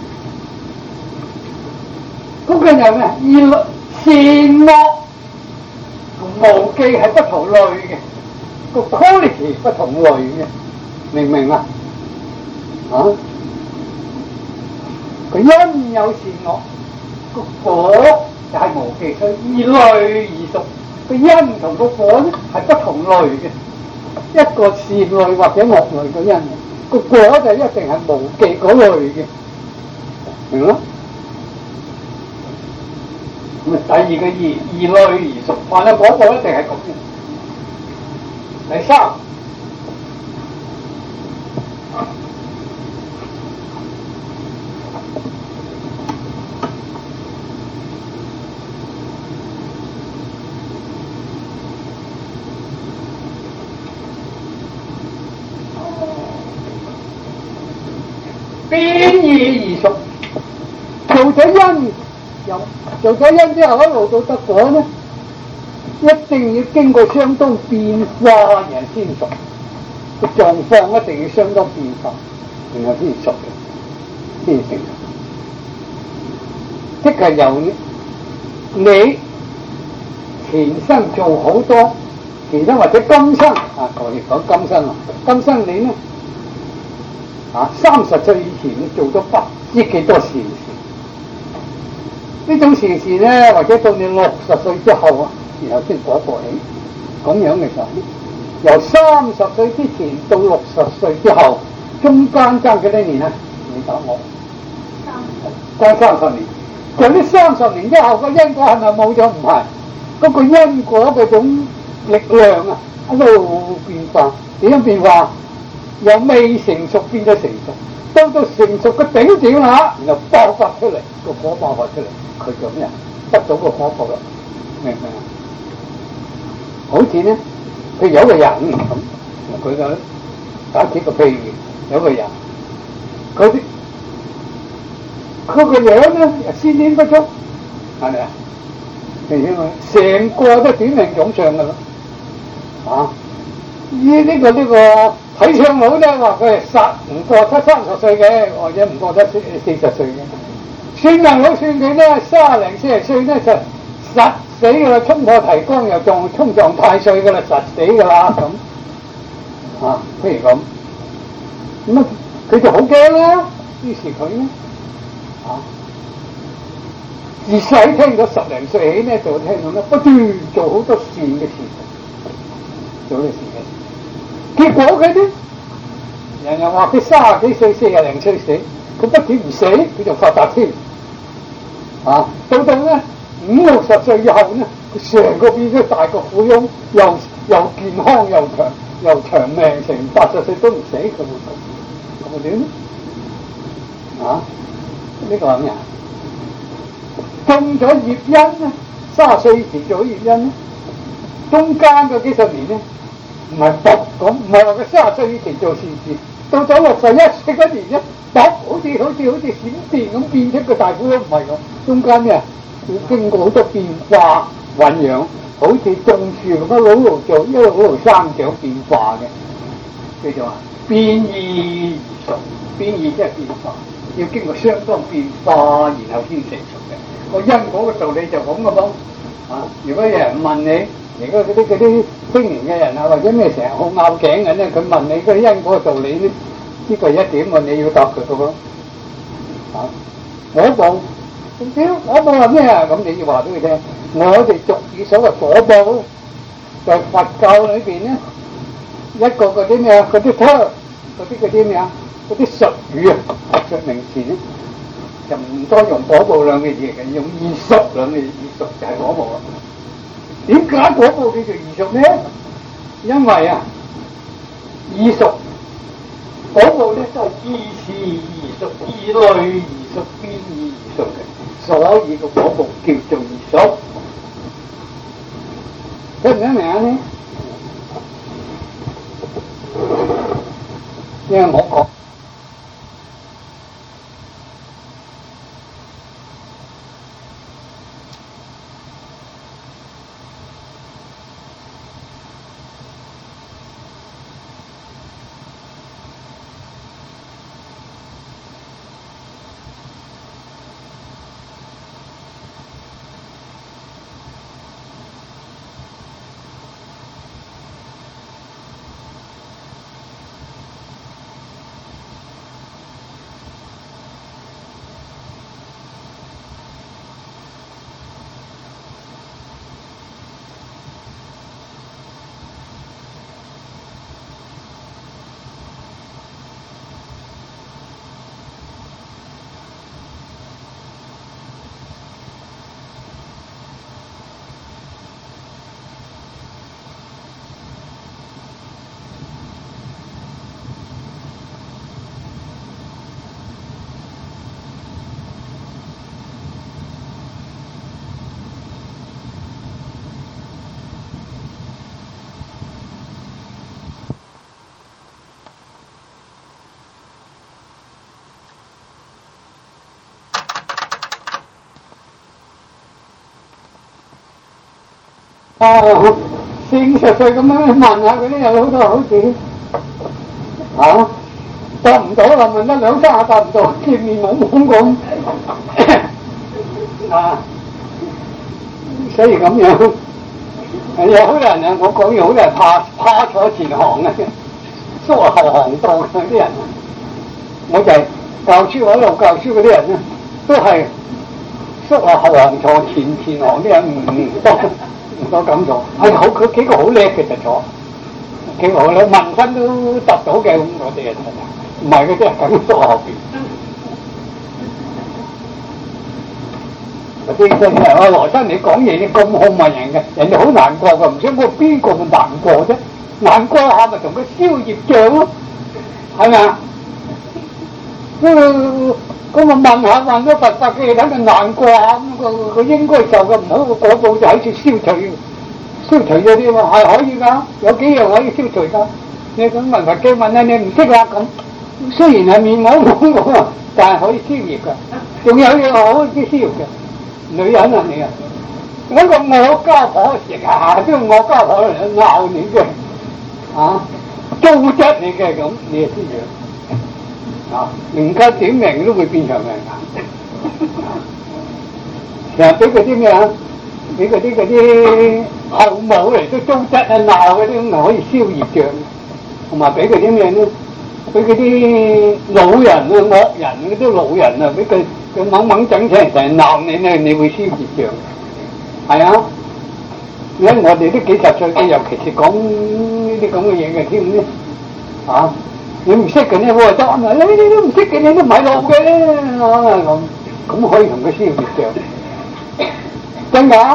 咁佢就咩？而善惡同無記係不同類嘅，個 quality 不同類嘅。明唔明啊？啊！佢因有善惡，個果就係無記，所以二類而屬。個因同個果咧係不同類嘅，一個善類或者惡類嘅因，個果就一定係無記嗰類嘅，明啦？咁啊，第二個二二類而屬，話啦嗰個一定係咁嘅。第三。邊義而屬，做咗因有做咗因之後一路到得果咧，一定要經過相當變化人先屬，個狀況一定要相當變化，然後先屬嘅，先成。即係由你前生做好多，前生或者今生啊，我哋講今生啊，今生你咧。啊！三十歲以前你做咗不知幾多善事，呢種善事咧，或者到你六十歲之後啊，然後先果報起，咁樣嘅時候，由三十歲之前到六十歲之後，中間爭幾多年啊？你答我，爭三十年。就呢三十年之後個因果係咪冇咗？唔係，嗰個因果嗰種力量啊，一路變化，點樣變化？由未成熟變咗成熟，到到成熟嘅頂點啦，然後爆發出嚟，個果爆發出嚟，佢就咩啊？得到個果報啦，明唔明啊？好似咧，佢有個人咁，佢就打幾個譬如，有個人，佢啲佢個樣咧又先天不足，係咪啊？成個都短命種相噶啦，啊！依、這、呢個呢、這個睇相佬咧話佢係殺唔過七三十歲嘅，或者唔過得四四十歲嘅。算命佬算佢咧三零四十歲咧就實死㗎啦，衝破提綱又撞衝撞太歲㗎啦，實死㗎啦咁啊，譬如咁，咁啊佢就好驚啦，於是佢咧啊自細聽咗十零歲起咧，就聽到咧不斷做好多善嘅事，做嘅事嘅，結果佢咧人人話佢三十幾歲、四廿零歲死，佢不止唔死，佢就發達添啊！到到咧五六十歲以後咧，佢成個變咗大個富翁，又又健康又長又長命，成八十歲都唔死，佢會咁，咁咪點咧？啊！呢、這個係咩啊？中咗業因咧，三十歲以前做咗業因咧，中間嗰幾十年咧，唔係搏咁，唔係話佢三十歲以前做善事，到咗六十一歲嗰年咧，搏好似好似好似閃電咁變出個大富翁，唔係咁，中間咩啊？要經過好多變化醖釀，好似種樹咁一路一路做，一路一路生長變化嘅，叫做啊變異而熟，變異即係變化，要經過相當變化，然後先成熟嘅。個因果嘅道理就咁嘅噃，啊！如果有人問你，如果嗰啲嗰啲青年嘅人啊，或者咩成日好拗頸嘅咧，佢問你嗰啲因果嘅道理咧，呢個係一點喎，你要答佢嘅噃。啊！我報，屌我報係咩啊？咁你要話俾佢聽，我哋俗語所謂果報，就係佛教裏邊咧一個嗰啲咩啊，嗰啲 term，嗰啲嗰啲咩啊，嗰啲術語啊，學術名詞咧。就唔多用果報兩個字嘅，用異熟兩個字，異熟就係果報啦。點解果報叫做異熟咧？因為啊，異熟果報咧都係依次異熟、依類異熟、變異異熟嘅，所以個果報叫做異熟。聽唔聽明啊？呢？因為我講。啊，四五十歲咁樣問下嗰啲有好多好似啊答唔到啦，問得兩三下答唔到，見面懵懵咁啊，所以咁樣有好多人啊，我講嘢好多人怕怕坐前行啊，縮後行道嗰啲人，我就係教書嗰度教書嗰啲人咧，都係縮後後行坐前前行啲人唔多。唔多咁做，係好佢幾個好叻嘅就坐，幾個好叻，紋身都揼到嘅咁，我哋啊唔係嘅，即係咁縮後邊。嗰啲真係啊，羅生你講嘢你咁好問人嘅，人哋好難過㗎，唔想講邊個咁難過啫？難過下咪同佢消業障咯，係咪啊？咁咁啊問下問咗佛法嘅嘢，睇佢難過下咁，佢佢應該受嘅唔好個果報就喺處消除，消除咗啲嘛係可以㗎，有幾樣可以消除㗎。你咁問佛經問咧，你唔識啦咁，雖然係面懵懵喎，但係可以消業㗎。仲有嘢可以消嘅，女人啊你啊，嗰個我家婆成日都我家婆嚟鬧你嘅，啊糟質你嘅咁，你係知樣。啊，人家點命都會變長命㗎，成日俾佢啲咩啊？ 俾嗰啲嗰啲後母嚟都糟質啊鬧嗰啲咁啊可以消業障，同埋俾嗰啲咩咧？俾嗰啲老人啊惡人嗰啲老人啊，俾佢佢猛猛整出嚟成日鬧你咧，你會消業障。係啊，而家我哋都幾十歲嘅，尤其是講呢啲咁嘅嘢嘅添咧，啊！你唔識嘅咧，我話得啊！你你都唔識嘅，你都唔係路嘅啊咁，咁可以同佢消業障，真㗎？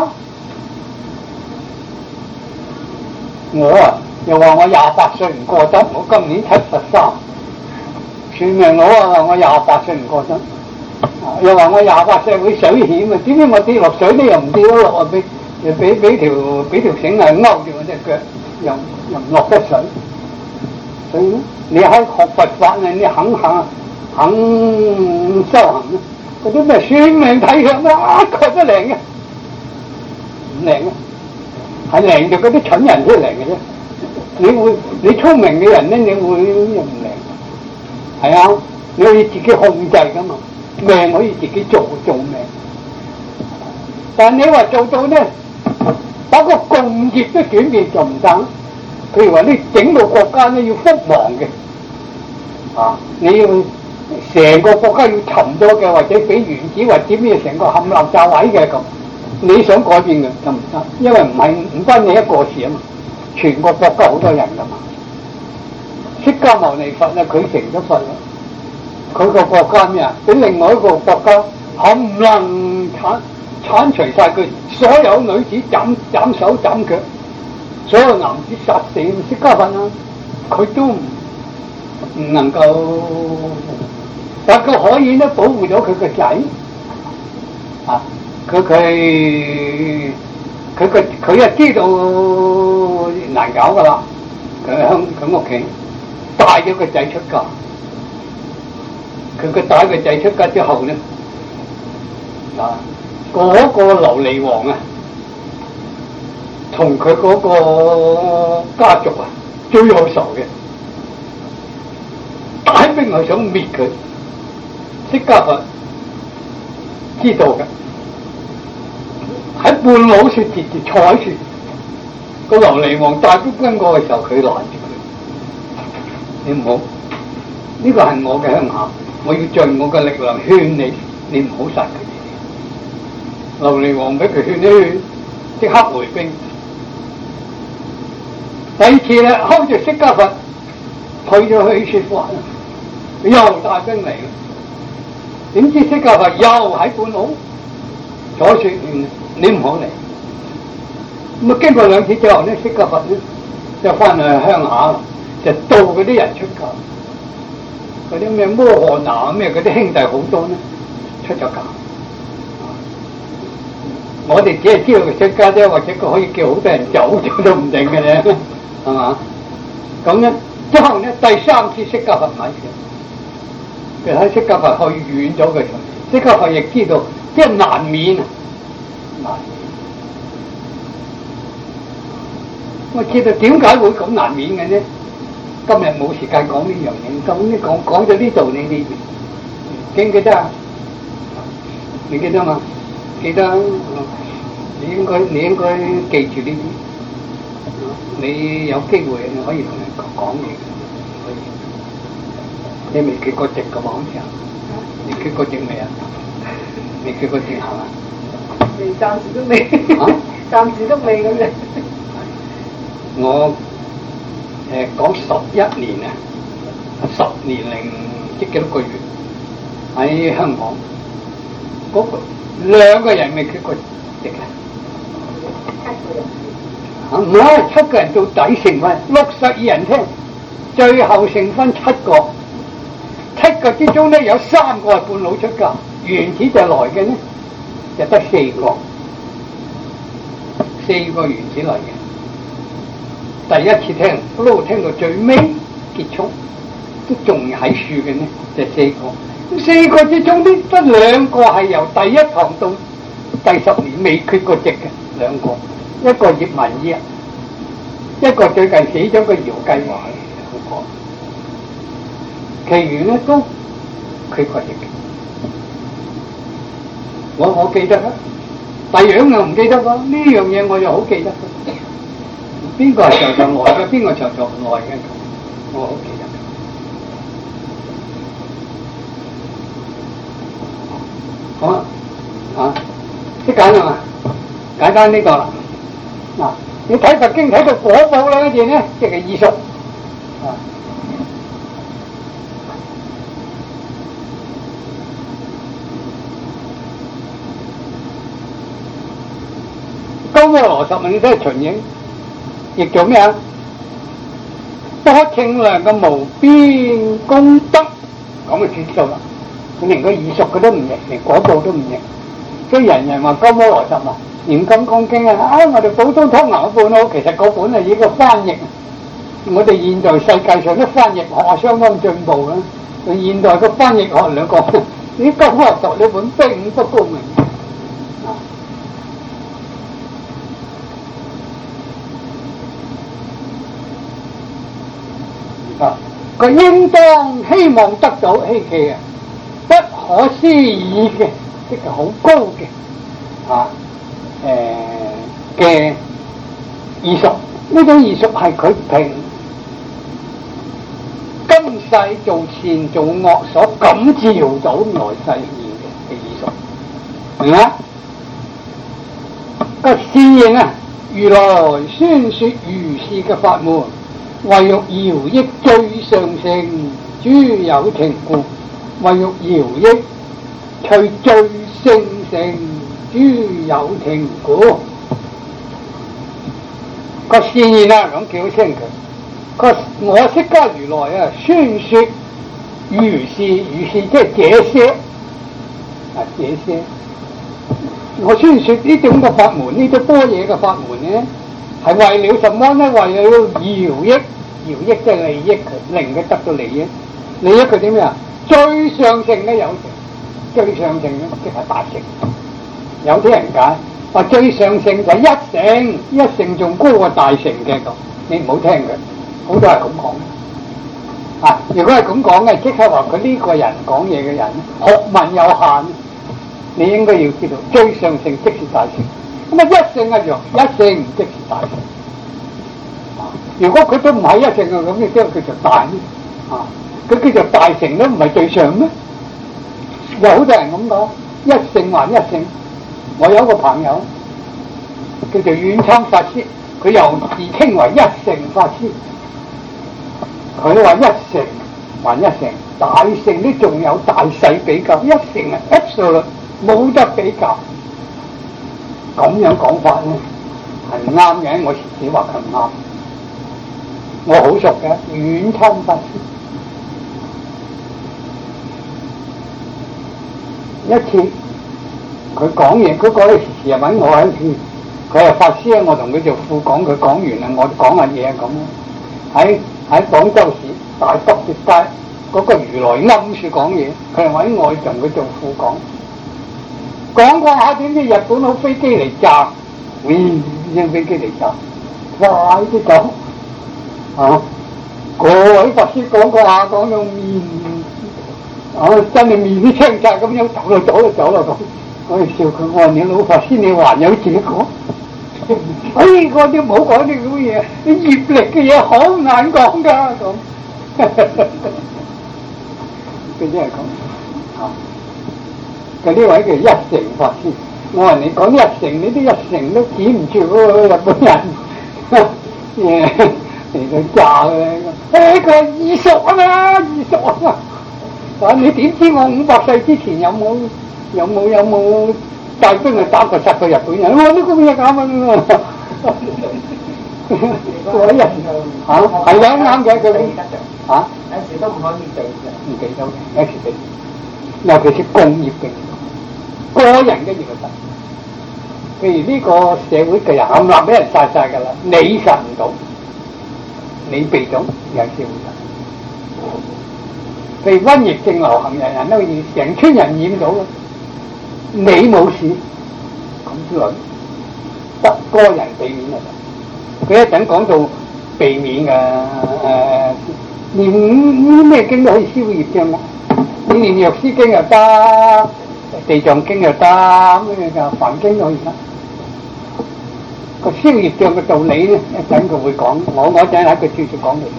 我啊又話我廿八歲唔過得，我今年七十三，算命佬啊！我廿八歲唔過得，又話我廿八歲會水險啊！點知我跌落水咧又唔跌得落啊！俾又俾俾條俾條繩啊勾住我隻腳，又又唔落得水。所以你喺學佛法啊，你肯下肯修行咧，嗰啲咩算命睇相啊，一個都靈嘅，唔靈嘅，係靈就嗰啲蠢人先靈嘅啫。你會你聰明嘅人咧，你會又唔靈。係啊，你可以自己控制噶嘛，命可以自己做做命。但係你話做到咧，把個共業都轉變就唔得。譬如話你整個國家咧要覆亡嘅，啊，你要成個國家要沉咗嘅，或者俾原子或者咩成個冚唪唥炸毀嘅咁，你想改變嘅就唔得，因為唔係唔關你一個事啊嘛，全個國家好多人噶嘛。釋迦牟尼佛啊，佢成咗佛啦，佢個國家咩啊？俾另外一個國家冚唪唥鏟鏟除晒佢，所有女子斬斬手斬腳。所有男子殺死釋迦佛啦，佢都唔唔能夠，但佢可以咧保護咗佢個仔，啊，佢佢佢個佢又知道難搞噶啦，佢喺佢屋企帶咗個仔出家，佢個帶個仔出家之後咧，啊，嗰、那個琉璃王啊。同佢嗰個家族啊，最有仇嘅，帶兵係想滅佢。釋迦佛知道嘅，喺半路雪節節坐喺處，個琉璃王帶兵經過嘅時候，佢攔住佢，你唔好，呢個係我嘅鄉下，我要盡我嘅力量勸你，你唔好殺佢哋。琉璃王俾佢勸一勸，即刻回兵。第二次咧，睺住釋迦佛退咗去說法，又帶兵嚟，點知釋迦佛又喺半路左說你唔好嚟。咁啊經過兩次之後咧，釋迦佛咧就翻去鄉下，就導嗰啲人出家，嗰啲咩摩訶那咩嗰啲兄弟好多咧出咗家。我哋只係知道佢出家啫，或者佢可以叫好多人走咗都唔定嘅咧。係嘛？咁咧之後咧第三次釋迦佛買嘅，佢喺釋迦佛去遠咗嘅時候，釋迦佛亦知道即係難免啊！難免我知道點解會咁難免嘅呢？今日冇時間講呢樣嘢，咁呢講講咗呢度你哋記唔記得啊？你記得嘛？記得，你應該你應該記住呢啲。你有機會你可以同人講嘢，可以。你未缺過席嘅嘛？好似啊，你缺過席未啊？你缺過席係嘛？ 未，暫時都未。啊？暫時都未咁樣。 我誒講十一年啊，十年零即幾多個月喺香港，嗰、那個兩個人未缺過席啊。七個人。啊唔係七個人到底成分六十二人聽，最後成分七個，七個之中咧有三個係半路出家，原始就來嘅呢就得四個，四個原始來嘅。第一次聽一路聽到最尾結束，都仲喺樹嘅呢就四個，四個之中呢得兩個係由第一堂到第十年未缺過席嘅兩個。一個葉文依啊，一個最近死咗個姚繼華兩個，其餘咧都缺過席嘅。我我記得啦， 第樣又唔記得咯，呢樣嘢我就好記得。邊個係常常來嘅？邊個常常唔來嘅？我好記得。好啦，啊，識揀啦嘛，簡單呢個啦。嗱，你睇佛經睇到果報兩個字咧，即係異熟。啊，鳩摩羅什問即係秦影，亦做咩啊？多稱量嘅無邊功德，咁就結束啦。佢連個異熟佢都唔認，連果報都唔認。所以人人話鳩摩羅什啊，念金剛經啊，啊我哋普通通行嗰本好，其實嗰本係呢個翻譯。我哋現在世界上啲翻譯學相當進步啦，同現代嘅翻譯學兩個，呢鳩摩羅什呢本並不高明。啊，佢應當希望得到希冀啊，不可思議嘅，即係好高嘅啊，誒嘅異熟。呢種異熟係佢平今世做善做惡所感召到來世現嘅嘅異熟，明嘛？個善言啊，如來宣說如是嘅法門，為欲饒益最上乘諸有情故，為欲饒益隨最勝乘諸有情故。個善言啊，咁叫聲佢。個我釋迦如來啊，宣說如是如是，即係這些啊，這些。我宣說呢種嘅法門，呢種般若嘅法門咧，係為了什麼咧？為了饒益，饒益即係利益佢，令佢得到利益。利益佢點咩啊？最上乘嘅有情，最上乘咧即係大乘。有啲人解話最上乘就係一乘，一乘仲高過大乘嘅咁，你唔好聽佢，好多係咁講啊！如果係咁講嘅，即係話佢呢個人講嘢嘅人學問有限，你應該要知道最上乘即是大乘。咁啊一乘一樣，一乘即是大乘。如果佢都唔係一乘啊，咁你即係佢就大呢？啊，佢叫做大乘都唔係最上咩？有好多人咁講，一乘還一乘。我有一個朋友叫做遠參法師，佢又自稱為一乘法師。佢話一乘還一乘，大乘都仲有大細比較，一乘係 absolute 冇得比較。咁樣講法咧係唔啱嘅，我時時話佢唔啱。我好熟嘅遠參法師，一次佢講嘢，佢嗰陣時時又揾我一次，佢係法師啊，我同佢做副講，佢講完啦，我講下嘢咁咯。喺喺廣州市大北捷街嗰個如來庵處講嘢，佢係揾我同佢做副講。講過下點知日本好飛機嚟炸，喂，啲飛機嚟炸，快啲走！啊！各位法師講過下，講到面啊，真係面啲青晒咁樣走就走就走啦咁。我哋笑佢，我話你老法師你還有自己講，哎，嗰啲唔好講啲咁嘅嘢，啲業力嘅嘢好難講噶咁。佢真係講啊！佢呢位叫一乘法師，我話你講一乘，你啲一乘都止唔住嗰個日本人。嚟到炸佢，誒佢係異熟啊嘛，異熟啊嘛！啊你點知我五百世之前有冇有冇有冇帶兵去打過殺過日本人？我呢個嘢咁啊！嗰人嚇係嘅啱嘅佢嚇，有時都唔可以避嘅，唔避到嘅，有時避，尤其是工業嘅個人嘅業力。譬如呢個社會嘅人冚唪唥俾人殺晒㗎啦，你殺唔到。你避到有機會嘅，譬如瘟疫症流行，人人都要成村人染到嘅，你冇事咁之類，得個人避免啊！佢一陣講到避免嘅誒，念咩經都可以消業障嘅，你念藥師經又得， 地藏經又得，咁樣就梵經可以得。個消業障嘅道理咧，一陣佢會講，我我一陣喺佢照住講嚟。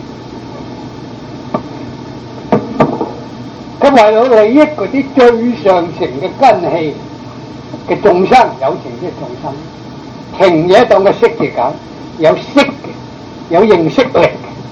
佢為咗利益嗰啲最上乘嘅根器嘅眾生，有情即係眾生，情嘢當個識嚟搞，有識嘅，有認識力嘅。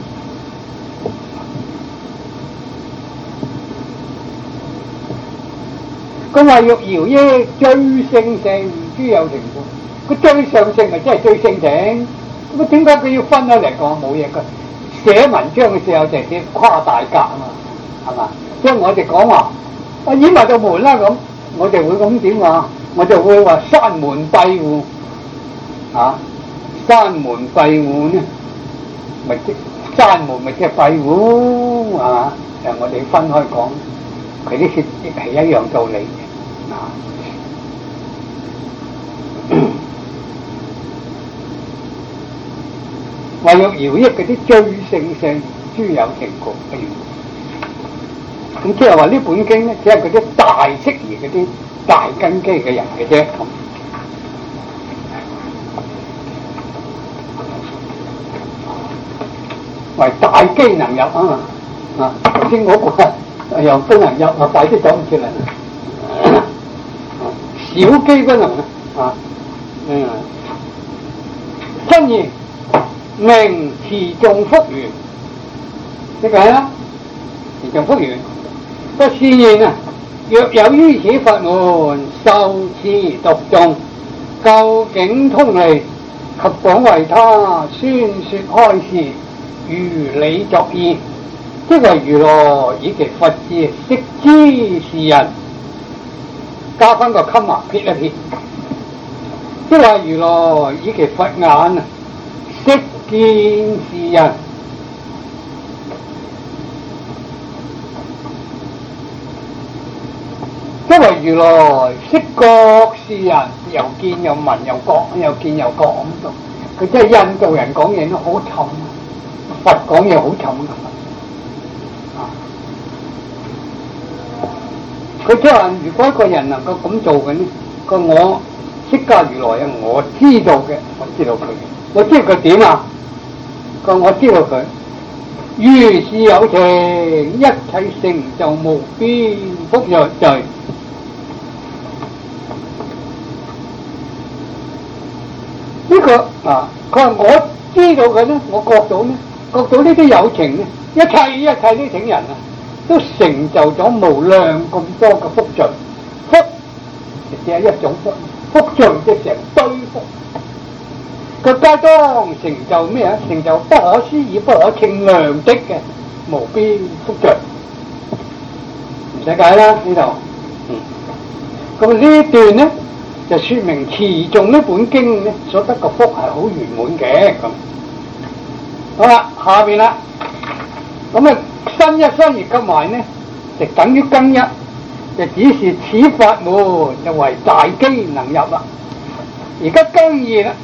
佢話欲饒益最勝乘諸有情故，佢最上乘咪即係最勝乘。咁點解佢要分開嚟講？冇嘢㗎。寫文章嘅時候就係寫誇大格啊嘛，係嘛？即係我哋講話啊，掩埋道門啦咁，我哋會咁點話？我就會話山門閉戶啊，山門閉戶呢，咪即山門咪即係閉戶係嘛？誒，我哋分開講，佢啲説亦係一樣道理嘅啊。為欲饒益嗰啲最勝乘諸有情故，咁即係話呢本經咧，只係嗰啲大適宜嗰啲大根基嘅人嘅啫。為大機能入啊嘛，啊頭先我講又不能入啊，快啲走唔出嚟。小機不能啊，嗯，真言名持眾福緣，呢個係啦，持眾福緣。不是言啊，若有於此法門受持讀誦，究竟通利及廣為他宣說開示，如理作意，即為如來以其佛智悉知是人，加翻個襟啊，撇一撇，即為如來以其佛眼啊，悉見是人。因為如來識覺是人，又見又聞又覺，又見又覺咁做。佢真係印度人講嘢都好沉，佛講嘢好沉啊！佢即係話，如果一個人能夠咁做嘅呢，個我釋迦如來啊，我知道嘅，我知道佢嘅，我知道佢點啊？個我知道佢，如是有情，一切成就無邊福若罪。呢、這個啊，佢話我知道佢咧，我覺到咧，覺到呢啲有情咧，一切一切呢種人啊，都成就咗無量咁多嘅福罪，福只係一種福，福罪即係成堆福。佢皆當成就咩啊？成就不可思議、不可稱量的嘅無邊福罪，唔使解啦呢度。嗯，咁呢段咧，就說明持誦呢本經咧所得個福係好圓滿嘅咁。好啦，下邊啦，咁啊新一新二加埋呢，就等於更一，就只是此法門就為大機能入啦。而家更二啦，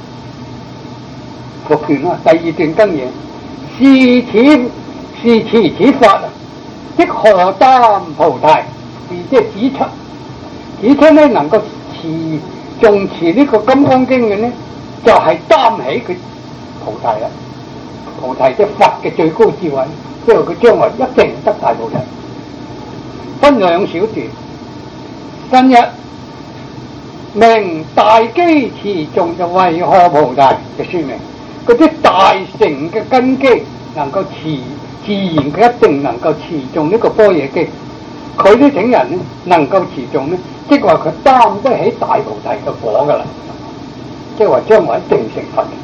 復段啦，第二段更二，是此是持此法啊，即荷擔菩提，而即係指出指出咧能夠持誦持呢個金剛經嘅呢，就係、是、擔起佢菩提啦。菩提即係佛嘅最高智慧，即係佢將來一定得大菩提。分兩小段，新一明大機持誦就為何菩提嘅說明，嗰啲大乘嘅根基能夠持，自然佢一定能夠持誦呢個般若經。佢呢種人咧能夠持誦咧，即係話佢擔得起大菩提嘅果噶啦，即係話將來一定成佛嘅。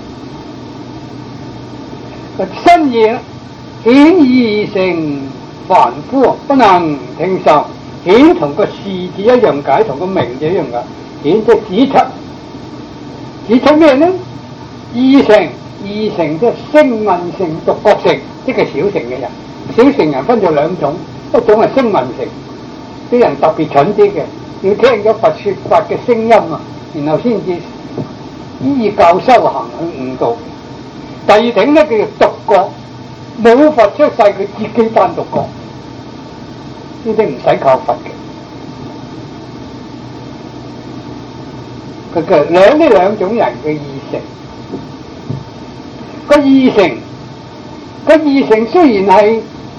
新嘢顯二乘凡夫不能聽受，顯同個示字一樣解，同個名字一樣解。顯即係指出，指出咩呢？二乘二乘即係聲聞乘、獨覺乘，即係小乘嘅人。小乘人分咗兩種，一種係聲聞乘，啲人特別蠢啲嘅，要聽咗佛說法嘅聲音啊，然後先至依教修行去悟道。第二種咧叫做獨覺，冇佛出世，佢自己單獨覺，呢啲唔使靠佛嘅。 佢嘅兩呢兩種人嘅異性，個異性個異性雖然係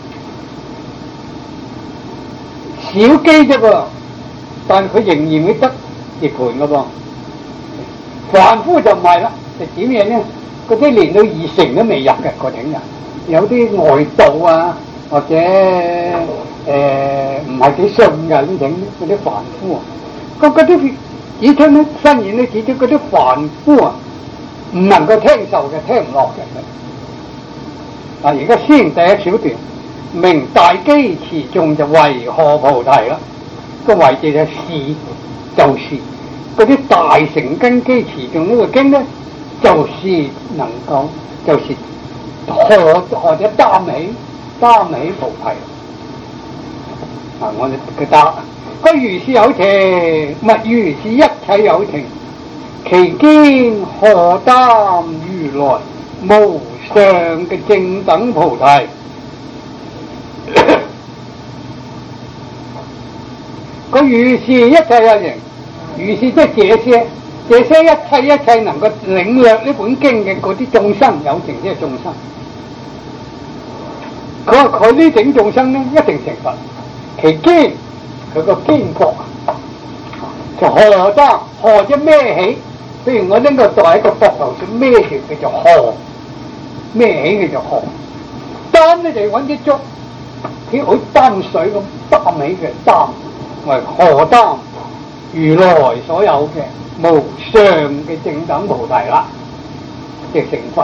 小機啫噃，但佢仍然會得涅槃噶噃。凡夫就唔係啦，就點嘢呢？嗰啲連到二乘都未入嘅嗰種人，有啲外道啊，或者誒唔係幾信嘅呢種嗰啲凡夫啊，咁嗰啲指出咧，新言咧指出嗰啲凡夫啊，唔能夠聽受嘅，聽唔落嘅。啊，而家先第一小段，明大機持眾就為何菩提啦？個位置就係就是嗰啲大乘根基持眾呢個經咧，就是能夠就是何或者擔起擔起菩提。啊，我哋嘅答個如是有情，勿如是一切有情，其堅何擔如來無上嘅正等菩提？個如是一切有情，如是即係這些這些一切一切能夠領略呢本經嘅嗰啲眾生有情，即係眾生。佢話佢呢種眾生咧一定成佛，其堅佢個堅覺就何擔何即孭起，譬如我拎個袋喺個膊頭上孭住，佢就何孭起佢就何。擔咧就揾啲竹，佢好擔水咁擔起嘅擔，為何擔如來所有嘅無上嘅正等菩提啦，即係成佛。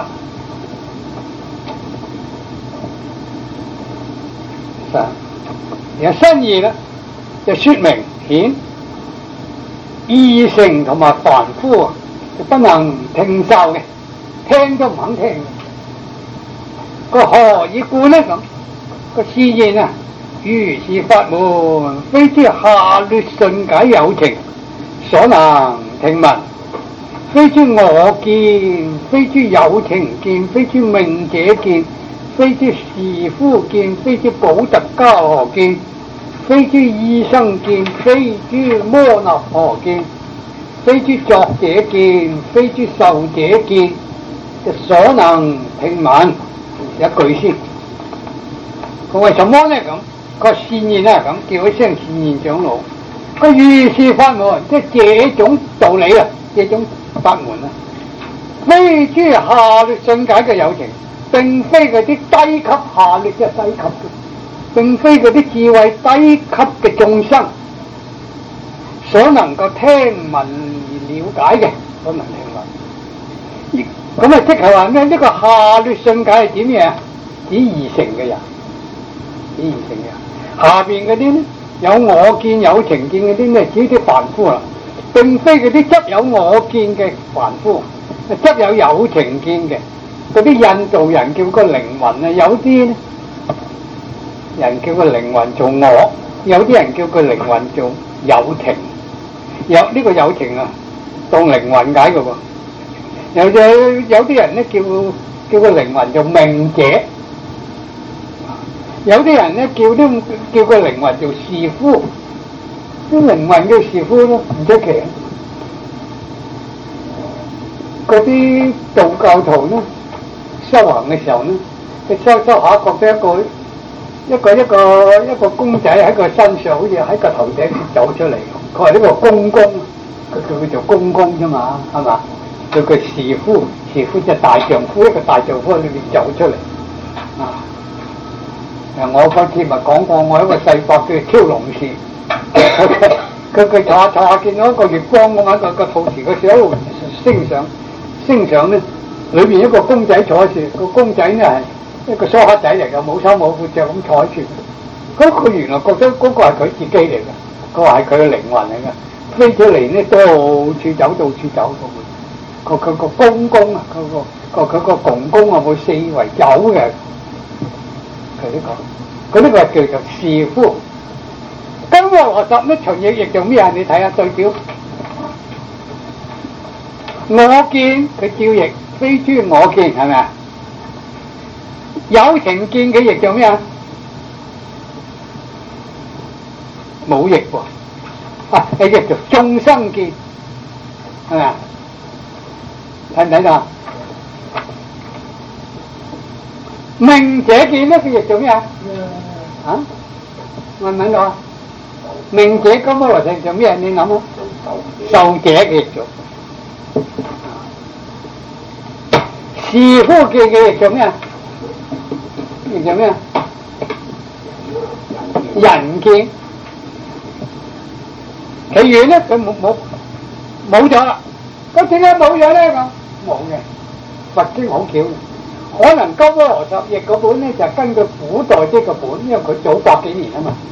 而家新義咧就說明顯異乘同埋凡夫啊，就不能聽受嘅，聽都唔肯聽嘅。個何以故呢？咁個示現啊，如是法門，非之下劣順解有情所能聽聞，非之我見，非之有情見，非之命者見，非之士夫見，非之補特伽羅見，非之醫生見，非之摩納婆見，非之作者見，非之受者見，所能聽聞。一句先，佢為什麼呢？咁個善現啊，咁叫一聲善現長老。個如是法門，即係這種道理啊，這種法門啊，非諸下劣順解嘅有情，並非嗰啲低級下劣嘅低級嘅，並非嗰啲智慧低級嘅眾生所能夠聽聞而了解嘅，所能聽聞。咁啊，即係話咩？呢個下劣順解係點嘢？指二乘嘅人，指二乘嘅人。下邊嗰啲咧，有我見有情見嗰啲咧，指啲凡夫啦，並非嗰啲執有我見嘅凡夫，執有有情見嘅嗰啲印度人叫個靈魂啊，有啲咧人叫個靈魂做我，有啲人叫個靈魂做有情，有呢、這個有情啊，當靈魂解嘅喎。有有有啲人咧叫叫個靈魂做命者，有啲人咧叫啲叫個靈魂做士夫，啲靈魂叫士夫咯，唔出奇。嗰啲道教徒咧修行嘅時候咧，佢修修下覺得一個一個一個一個公仔喺個身上，好似喺個頭頂走出嚟。佢話呢個公公，佢叫佢做公公啫嘛，係嘛？叫佢士夫，士夫就大丈夫，一個大丈夫裏面走出嚟。啊！我嗰次咪講過，我一個細伯叫挑龍士，佢佢坐下坐下見到一個月光咁樣，個個肚臍個時候升上升上咧，裏邊一個公仔坐住，個公仔咧係一個梳黑仔嚟嘅，冇衫冇褲著咁坐住。咁佢原來覺得嗰個係佢自己嚟嘅，佢話係佢嘅靈魂嚟嘅，飛出嚟呢，到處走到處走到。個佢個公公啊，佢個個佢個公公啊，會四圍走嘅。佢呢個，佢呢個叫做士夫。咁我學習呢場嘢亦做咩啊？你睇下對表，我見佢照譯，非諸我見係咪啊？有情見佢譯做咩啊？冇譯喎，啊，你譯做眾生見。 係咪啊？睇唔睇到？明者見咧，佢譯做咩啊？啊？揾唔揾到啊？明者咁嘅來成做咩？你諗啊？受者嘅譯做。士夫嘅嘅譯做咩啊？譯做咩啊？人見。其餘咧，佢冇冇冇咗啦。咁點解冇咗咧？咁冇嘅。佛經好巧嘅。可能鳩摩羅什譯嗰本咧就係根據古代啲個本，因為佢早百幾年啊嘛。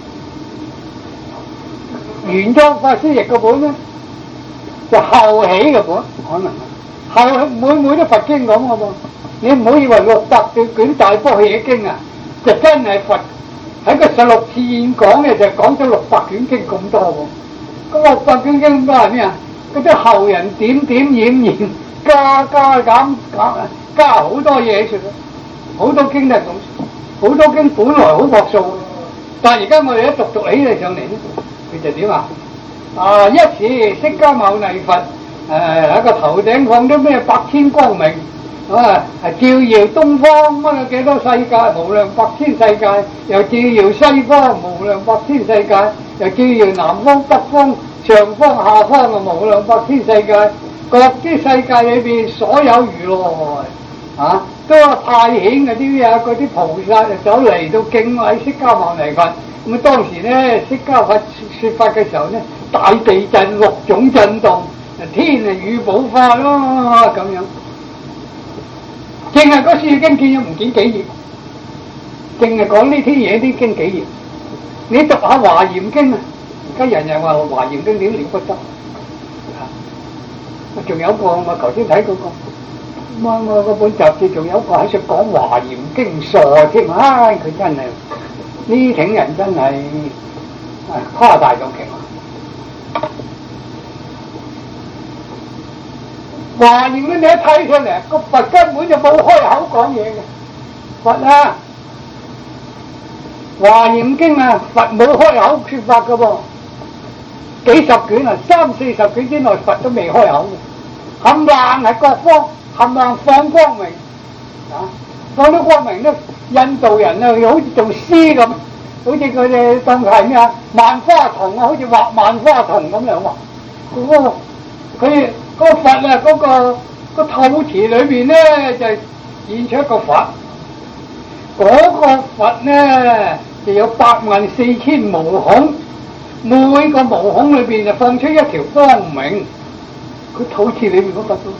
玄奘法師譯嗰本咧就後起嘅本，可能後每每都佛經咁嘅噃。你唔好以為六百幾卷大般若經啊，就真係佛喺個十六次演講嘅就講咗六百卷經咁多喎。咁六百卷經咁多係咩啊？嗰啲後人點點染染加加減減。加好多嘢出嚟，好多經都係咁，好多經本來好樸素，但係而家我哋一讀讀起嚟上嚟咧，佢就點啊？啊一時釋迦牟尼佛誒喺個頭頂放啲咩百千光明啊，係照耀東方乜有幾多世界無量百千世界，又照耀西方無量百千世界，又照耀南方北方上方下方嘅無量百千世界，各啲世界裏邊所有如來。啊，都係派遣嗰啲啊，嗰啲菩薩就走嚟到敬禮釋迦牟尼佛。咁啊，當時咧，釋迦佛説法嘅時候咧，大地震，六種震動，天啊雨寶化咯咁樣。淨係嗰書經見咗唔見幾頁，淨係講呢啲嘢啲經幾頁。你讀下華嚴經啊，而家人人話華嚴經點了不得。啊，仲有一個我頭先睇嗰個。我我嗰本雜誌仲有一個喺度講華嚴經傻添，唉！佢真係呢挺人真係誒誇大咗勁啊！華嚴經你一睇出嚟，個佛根本就冇開口講嘢嘅。佛啊，華嚴經啊，佛冇開口説法嘅噃，幾十卷啊，三四十卷之內佛都未開口嘅，冚唪唥係各方。冚唪唥放光明啊！放啲光明咧，印度人啊，好似做詩咁，好似佢哋當係咩啊？萬花筒啊，好似畫萬花筒咁樣喎。嗰個佢嗰個佛啊，嗰個個肚臍裏邊咧就現出一個佛，嗰個佛咧就有八萬四千毛孔，每個毛孔裏邊就放出一條光明。佢肚臍裏邊嗰個都。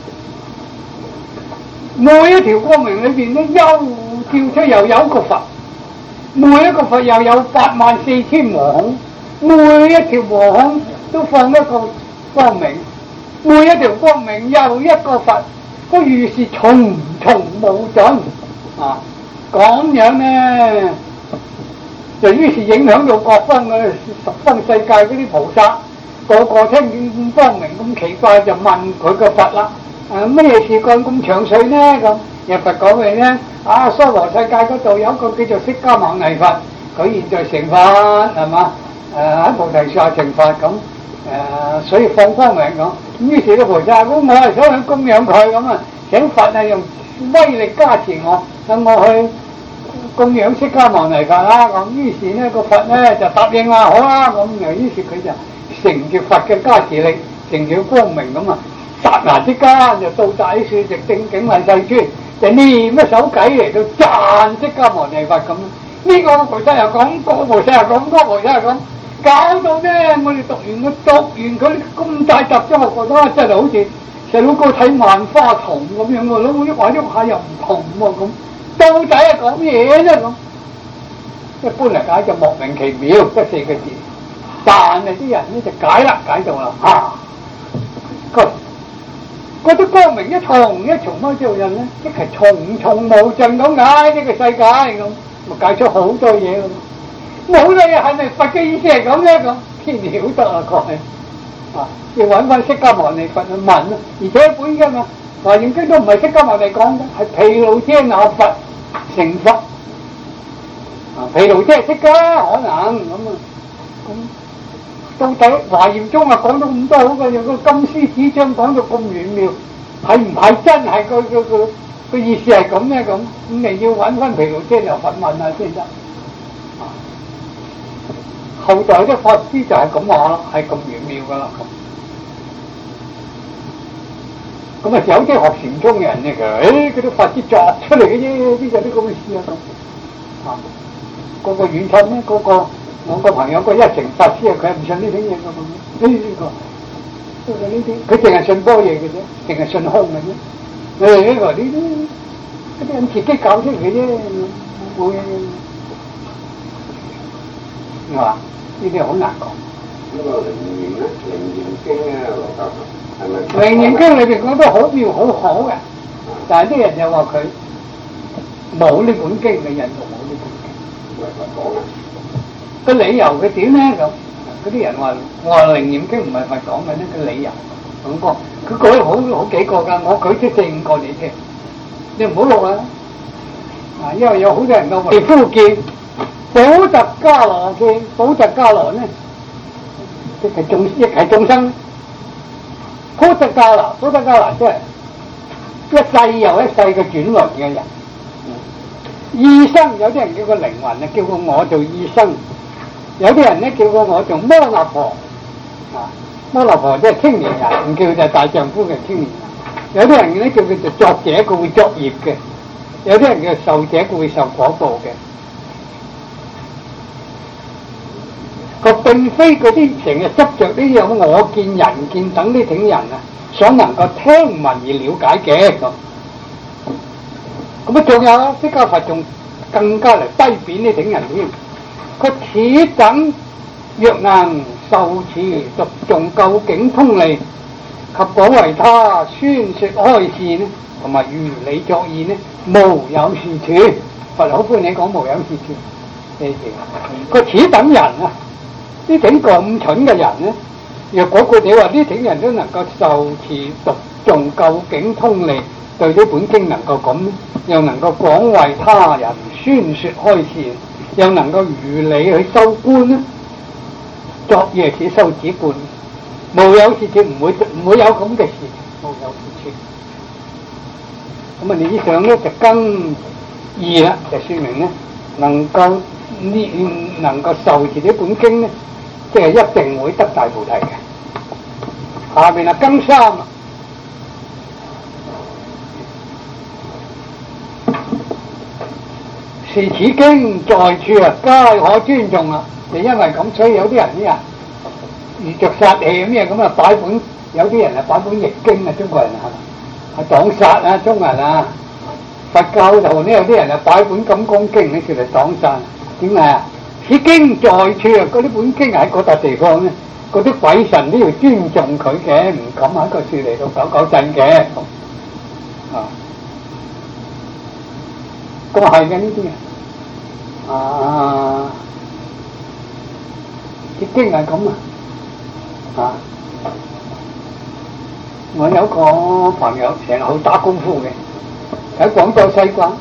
每一條光明裏邊咧，又跳出又有一個佛，每一個佛又有八萬四千毛孔，每一條毛孔都放一個光明，每一條光明又一個佛，都如是重重無盡啊！咁樣咧，就於是影響到各方嘅十方世界嗰啲菩薩，個個聽見光明咁奇怪，就問佢個佛啦。誒咩事幹咁長歲呢？咁日佛講嘅咧，啊娑羅世界嗰度有一個叫做釋迦牟尼佛，佢現在成佛係嘛？誒喺菩提樹下成佛咁，誒、呃、所以放光明咁。於是個菩薩咁，我係想去供養佢咁啊，請佛啊用威力加持我，等我去供養釋迦牟尼佛啦。咁於是呢個佛咧就答應啦，好啦咁，又於是佢就乘住佛嘅加持力，乘住光明咁啊。剎那之間就到大樹直正景慧世尊，就念一首偈嚟到讚釋迦牟尼佛咁。呢個菩薩又講，嗰個菩薩又講，嗰個菩薩又講，搞到咧我哋讀完佢讀完佢咁大集章，我覺得真係好似細佬哥睇萬花筒咁樣喎，攞喐下喐下又唔同喎咁，到底係講嘢啫咁。一般嚟解就莫名其妙，得四個字。但係啲人咧就解啦，解到啦啊！佢嗰啲光明一重一重咁做人咧，即係重重無盡咁解呢個世界咁，咪解出好多嘢咁。冇多嘢係咪佛嘅意思係咁咧咁？天曉得啊，確係啊，要揾翻釋迦牟尼佛去問啊。而且本身啊，華嚴經都唔係釋迦牟尼講嘅，係毗盧遮那佛成佛啊。毗盧遮釋迦可能咁啊咁。 到底華嚴宗啊講到咁多好嘅，用個金絲紙張講到咁玄妙，係唔係真係個個個個意思係咁咧？咁咁你要揾翻毗盧遮那佛問下先得。後代啲法師就係咁話啦，係咁玄妙噶啦咁。咁啊有啲學禪宗嘅人咧，佢誒嗰啲法師作出嚟嘅啫，邊有啲咁嘅事啊咁。啊，嗰個遠親咧，嗰個我個朋友個一成法師啊，佢係唔信呢啲嘢噶嘛？呢呢個，呢啲佢淨係信般若嘅啫，淨係信空嘅啫。誒呢個呢啲嗰啲人自己搞出嚟嘅啫，冇嘢。係嘛？呢啲好難講。 呢個楞嚴咧，楞嚴經咧，羅教授係咪？ 楞嚴經裏邊講得好妙好好嘅，但係啲人又話佢冇呢本經嘅，印度冇呢本經。 唔係佛講嘅。 個理由佢點咧咁？嗰啲人話話楞嚴經唔係佛講嘅呢個理由咁講，佢舉咗好好幾個㗎，我舉出四五個你聽，你唔好錄啦。啊，因為有好多人都地夫見。補特伽羅嘅補特伽羅咧，即係眾亦係眾生。補特伽羅，補特伽羅即係一世又一世嘅轉輪嘅人。異生有啲人叫個靈魂啊，叫個我做異生；有啲人咧叫個我做摩納婆。啊，摩納婆即係青年人，唔叫就係大丈夫嘅青年人。有啲人咧叫佢做作者，佢會作業嘅；有啲人叫受者，佢會受果報嘅。佢並非嗰啲成日執着呢樣我見人見等呢種人啊，所能夠聽聞而了解嘅咁。咁啊，仲有啊，釋迦佛仲更加嚟低貶呢種人添。佢此等若能受持讀誦究竟通利及廣為他宣説開示呢，同埋如理作意呢，無有是處。佛好歡喜講無有是處。記住，佢此等人啊。呢種咁蠢嘅人咧，若果佢哋話呢種人都能夠受持讀誦究竟通利，對呢本經能夠咁，又能夠廣為他人宣説開示，又能夠如理去修觀咧，作業似修止觀，無有是處，唔會唔會有咁嘅事，無有是處。咁啊，你以上咧就更易啦，就説明咧能夠呢能夠受持呢本經咧。即係一定會得大菩提嘅。下面啊，更三啊，是此經在處啊，皆可尊重啊。就因為咁，所以有啲人呢啊，遇着殺氣咩咁啊，擺本有啲人啊擺本易經啊，中國人係係擋殺啊，中國人啊，佛教徒呢有啲人啊擺本金剛經呢，叫嚟擋殺，點解啊？此經在處啊，嗰啲本經喺嗰笪地方咧，嗰啲鬼神都要尊重佢嘅，唔敢喺個樹嚟度搞搞震嘅。啊，咁係嘅呢啲啊，啊，啲經係咁啊，啊，我有個朋友成日去打功夫嘅，喺廣州西關。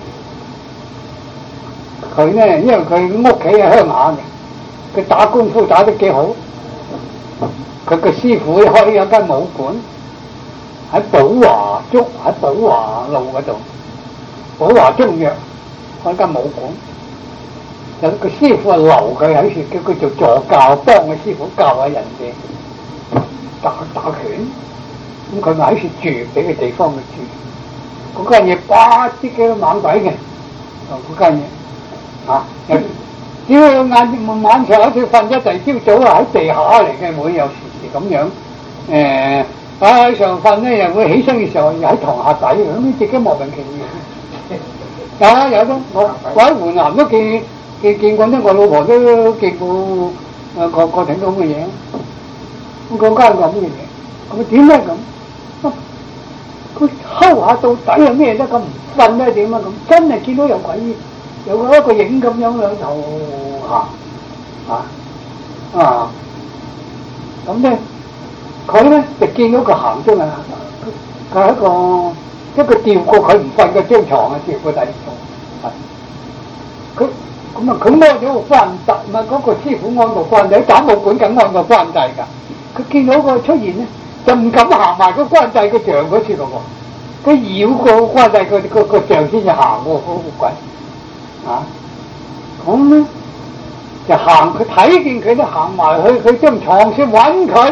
佢咧，因為佢屋企係鄉下嘅，佢打功夫打得幾好。佢個師傅開咗間武館喺寶華竹喺寶華路嗰度，寶華中藥開間武館。有個師傅啊留佢喺處，叫佢做助教，幫個師傅教下人哋打打拳。咁佢咪喺處住，俾個地方佢住。嗰間嘢八啲幾猛鬼嘅，哦嗰間嘢。啊！只要晏晚上好似瞓一陣，朝早啊喺地下嚟嘅，會有時時咁樣。誒、呃，喺上瞓咧，又會起身嘅時候又喺床下底，咁自己莫名其妙。有啊有咯，我我喺湖南都見見見過咧，我老婆都見過誒個個頂咁嘅嘢。咁嗰間咁嘅嘢，咁點咧咁？佢睺下到底係咩咧？咁唔瞓咧點啊？咁真係見到有鬼。有一個影咁樣兩頭行啊啊咁咧，佢咧就見到個行出嚟，佢係一個一個吊過佢唔瞓嘅張床啊，吊過第二張。佢咁啊佢摸咗個關帝，咪嗰個師傅安個關帝，打武館梗安個關帝㗎。佢見到個出現咧，就唔敢行埋個關帝個像嗰處咯喎，佢繞過關帝個個個像先至行喎，嗰個鬼啊！咁咧就行，佢睇見佢都行埋去佢張床先揾佢。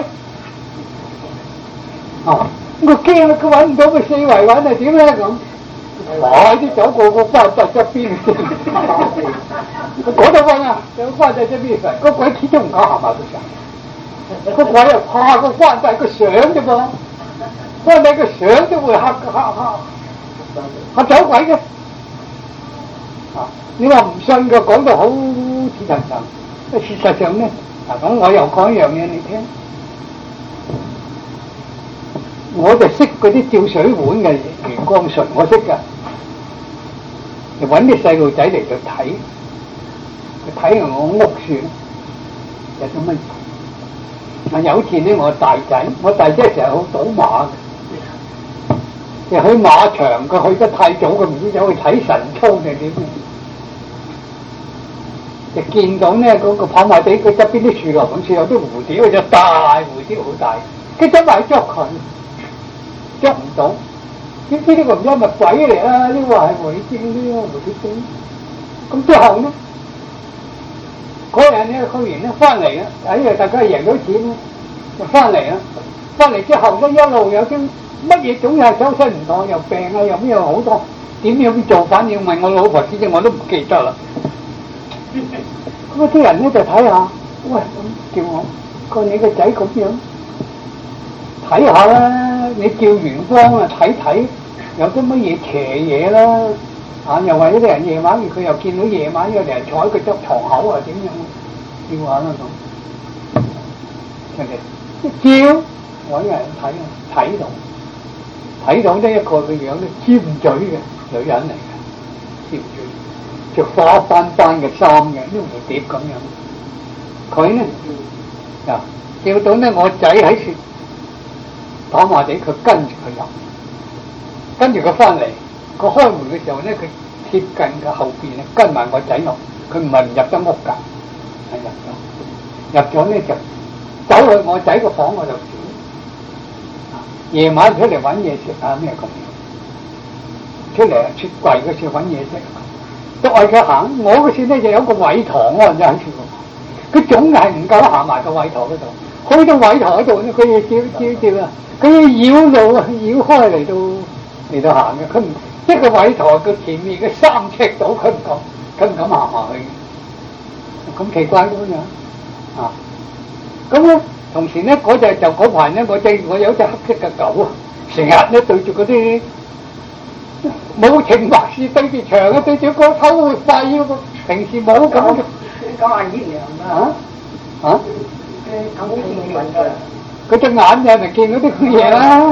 哦，我驚啦，佢揾唔到，佢四圍揾係點咧咁？快啲走過個關帝側邊先，嗰度揾啊！有關帝側邊個鬼始終唔敢行埋佢上，個鬼又怕個關帝個相啫噃，關帝個相都會嚇嚇嚇嚇走鬼嘅。啊！你話唔信嘅，講到好似層層，事實上咧，嗱咁我又講一樣嘢你聽。我就識嗰啲照水碗嘅元光術，我識噶，就揾啲細路仔嚟到睇，佢睇完我屋算有啲乜嘢。啊有次咧，我大仔，我大仔成日好賭馬嘅，就去馬場，佢去得太早，佢唔知走去睇神操定點，就見到咧嗰個跑馬地佢側邊啲樹林咁似有啲蝴蝶，嗰隻大蝴蝶好大，佢走埋捉佢。捉唔到，點知呢個唔知係咪鬼嚟啊？呢個係狐狸精，呢個狐狸精。咁之後咧，嗰日咧去完咧翻嚟啊，哎呀大家贏到錢咧，就翻嚟啦。翻嚟之後咧一路有啲乜嘢總係周身唔妥，又病啊，又咩又好多，點樣做反應問我老婆知啫，我都唔記得啦。咁啲人咧就睇下，喂咁叫我，個你個仔咁樣。睇下啦，你叫元光啊睇睇有啲乜嘢邪嘢啦，啊又話呢啲人夜晚佢又見到夜晚有人坐喺佢張床口啊點樣，叫下啦咁，人哋一照揾人睇啊，睇到睇到呢一個嘅樣咧尖嘴嘅女人嚟嘅，尖嘴着花斑斑嘅衫嘅，啲蝴蝶咁樣，佢呢嗱叫到呢我仔喺處。跑馬地佢跟住佢入，跟住佢翻嚟，佢開門嘅時候咧，佢貼近嘅後邊咧跟埋我仔入，佢唔係唔入得屋㗎，係入咗，入咗咧就走去我仔個房嗰度住，夜晚出嚟揾嘢食啊咩咁樣，出嚟出櫃嗰時揾嘢食，都嗌佢行，我嗰時咧就有個偉堂啊，真係佢總係唔夠行埋個偉堂嗰度，去到偉堂嗰度咧，佢要照照照啊！佢要繞路啊，繞開嚟到嚟到行嘅，佢唔即係個偉堂佢前面嘅三尺度，佢唔敢，佢唔敢行埋去，咁奇怪咁樣啊！咁咧，同時咧嗰隻就嗰排咧，我隻我有隻黑色嘅狗啊，成日咧對住嗰啲冇情白事對住牆啊，對住個偷活快嗰個，平時冇咁嘅， 講下熱涼啊！ 啊啊！ 咁天氣問㗎。 佢隻眼就咪見到啲嘢啦，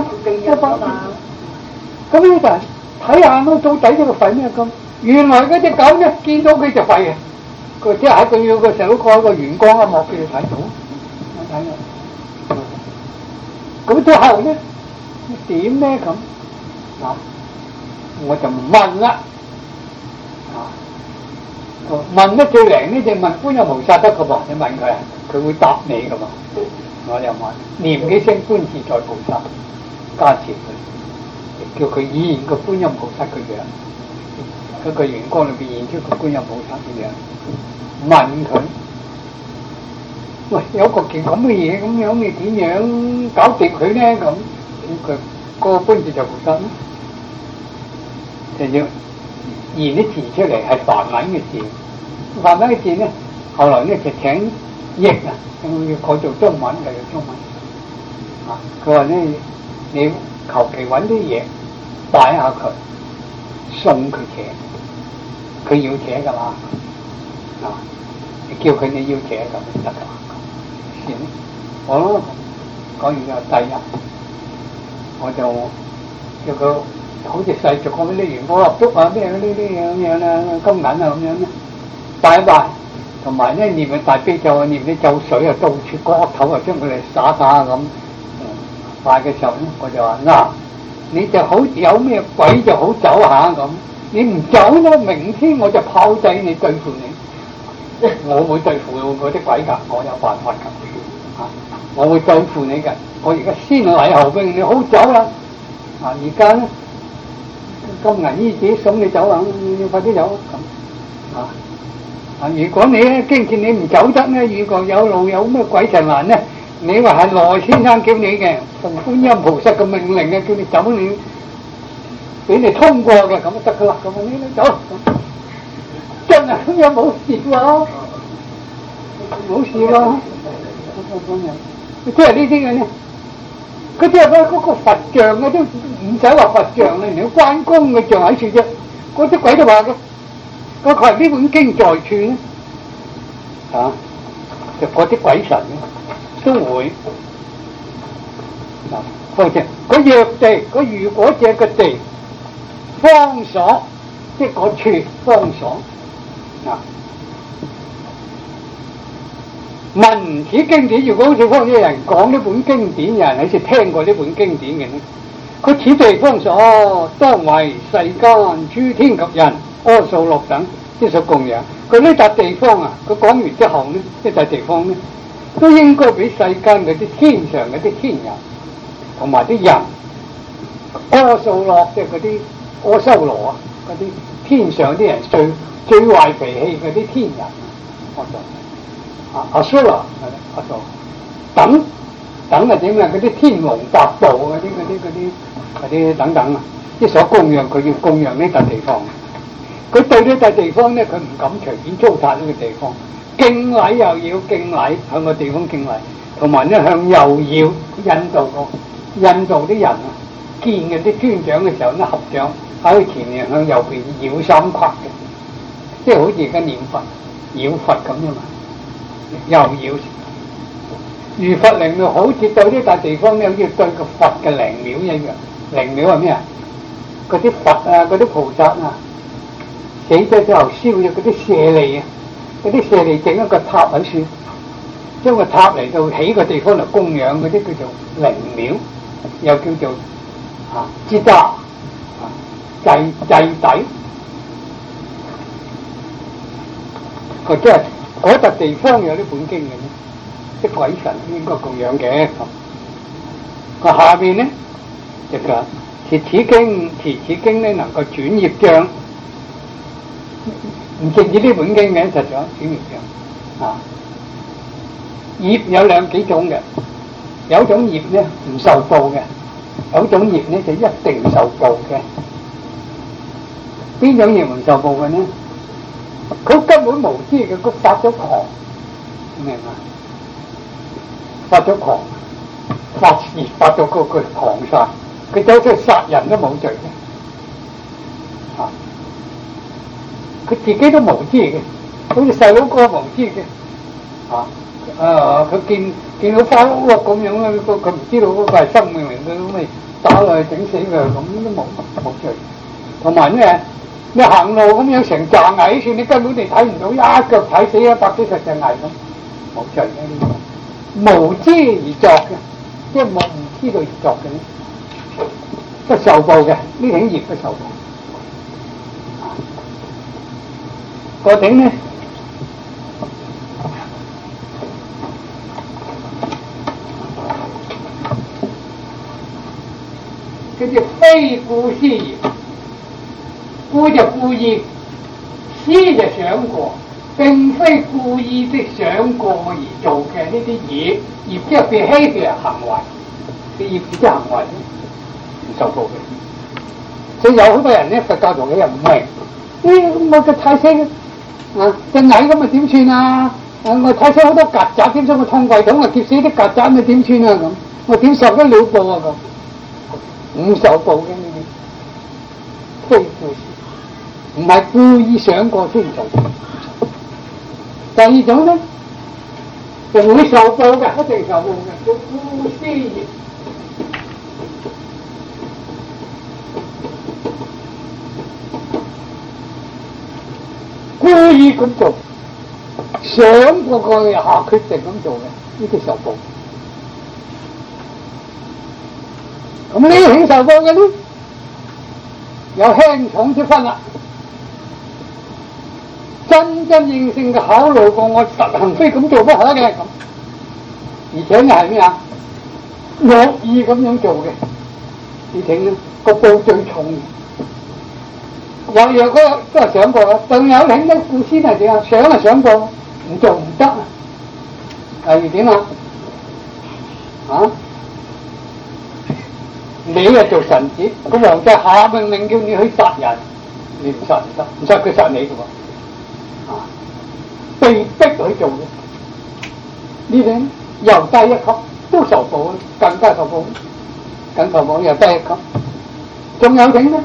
咁咧就睇下咯，到底呢個肺咩咁？原來嗰隻狗咧見到佢就肺嘅，佢即係喺佢要個手蓋個圓光一幕俾你睇到，我睇到。咁之後咧點咧咁？啊，我就問啦，啊，問得最靈呢就問觀音菩薩得噶噃，你問佢啊，佢會答你噶嘛。我又話念幾聲觀自在菩薩加持佢，叫佢現現個觀音菩薩個樣，嗰個圓光裏邊現出個觀音菩薩嘅樣，問佢：喂，有個件咁嘅嘢咁樣，你點樣搞掂佢咧？咁咁佢嗰個觀自在菩薩就要現啲字出嚟，係梵文嘅字，梵文嘅字咧，後來咧就請譯啊。要改做中文就用中文啊！佢話咧，你求其揾啲嘢擺下佢，送佢扯，佢要扯噶嘛啊！你叫佢你要扯咁得噶嘛？先，好咯，講完就第日，我就叫佢好似細俗咁啲元寶蠟燭啊，咩嗰啲啲咁樣啦，金銀啊咁樣咧，拜一拜。同埋咧念嘅大悲咒啊，念啲咒水啊，到處角頭啊，將佢哋灑灑咁。拜嘅時候咧，我就話嗱，你就好有咩鬼就好走下咁，你唔走咧，明天我就炮製你對付你。 我會對付嗰啲鬼㗎，我有辦法㗎，啊，我會對付你㗎。我而家先禮後兵，你好走啦，啊，而家咧金銀衣紙送你走啦，你要快啲走咁，啊，啊，如果你咧驚見你唔走得咧，如果有路有咩鬼神難咧，你話係羅先生叫你嘅，奉觀音菩薩嘅命令嘅，叫你走你。俾你通過嘅咁就得噶啦，咁你你走，真係咁又冇事喎，冇事喎，即係呢啲嘅咧，佢即係嗰嗰個佛像嘅都唔使話佛像啦，連關公嘅像喺處啫，嗰啲鬼都話嘅，嗰佢係呢本經在處咧，啊，就嗰啲鬼神都會，嗱，好似嗰藥地，嗰如果這個地。方所即係嗰處方所啊！聞此經典，如果好似方有人講呢本經典，有人好似聽過呢本經典嘅咧，佢此地方所當為世間諸天及人阿素洛等之所供養。佢呢笪地方啊，佢講完之後呢，呢笪地方咧都應該俾世間嗰啲天上嗰啲天人同埋啲人阿素洛即係嗰啲。阿修羅啊，嗰啲天上啲人最最壞脾氣嗰啲天人，阿修啊阿修羅係阿修等等係點啊？嗰啲天龍八部嗰啲嗰啲嗰啲嗰啲等等啊，即所供養佢要供養呢笪地方。佢對呢笪地方咧，佢唔敢隨便糟蹋呢個地方，敬禮又要敬禮向個地方敬禮，同埋咧向右要引導個引導啲人啊，見嗰啲尊長嘅時候咧合掌。喺前面向右邊繞三框嘅，即係好似而家念佛繞佛咁啫嘛，又繞如佛靈廟，好似對呢笪地方咧，好似對個佛嘅靈廟一樣。靈廟係咩啊？嗰啲佛啊，嗰啲菩薩啊，死咗之後燒咗嗰啲舍利啊，嗰啲舍利整一個塔喺處，將個塔嚟到起個地方嚟供養嗰啲叫做靈廟，又叫做啊支架。祭祭底，佢即係嗰笪地方有啲本經嘅，啲鬼神應該供養嘅。佢下邊咧，就係持此經，持此經咧能夠轉業障，唔淨止呢本經嘅，實在轉業障啊。業有兩幾種嘅，有種業咧唔受報嘅，有種業咧就一定受報嘅。邊種業唔受報嘅呢？佢根本無知嘅，佢發咗狂，明嘛？發咗狂，發熱發咗個佢狂晒，佢走出去殺人都冇罪嘅，啊！佢自己都無知嘅，好似細佬哥無知嘅，啊！啊！佢見見到花屋咁樣咧，佢佢唔知道嗰個係生命嚟嘅，咁咪打落去整死佢，咁都冇冇罪。同埋咧。你行路咁樣成扎蟻算，你根本你睇唔到，一腳踩死一百幾十隻蟻咁，冇罪嘅呢個，無知而作嘅，即係冇唔知道而作嘅，都受報嘅，呢種業都受報。個頂咧，佢叫非故思業。故就故意，思就想過，並非故意的想過而做嘅呢啲業，業即係被欺嘅行為，啲業即係行為唔受報嘅。所以有好多人咧，佛教徒嘅人唔明，咦我嘅太死啊隻蟻咁啊點算啊？我太死好多曱甴，點解我痛櫃桶啊劫死啲曱甴咪點算啊咁？我點受得了報啊咁？唔受報嘅呢啲，非故事。唔係故意想過先做。第二種咧，就會受報嘅，一定受報嘅，叫故思業。故意咁做，想過個下決定咁做嘅，呢啲受報。咁呢種受報嘅咧，有輕重之分啦。 真真正正嘅考慮過我實行非咁做不可嘅咁，而且係咩啊？樂意咁樣做嘅，而且呢個報最重嘅。有嘢嗰都係想過啦，仲有另一副先係點啊？想係想過，唔做唔得啊！例如點啊？啊！你啊做臣子，個皇帝下命令叫你去殺人，你唔殺唔得，唔殺佢殺你嘅喎，啊！被逼去做嘅，呢啲又低一級都受報，更加受報，更受報又低一級，仲有點呢？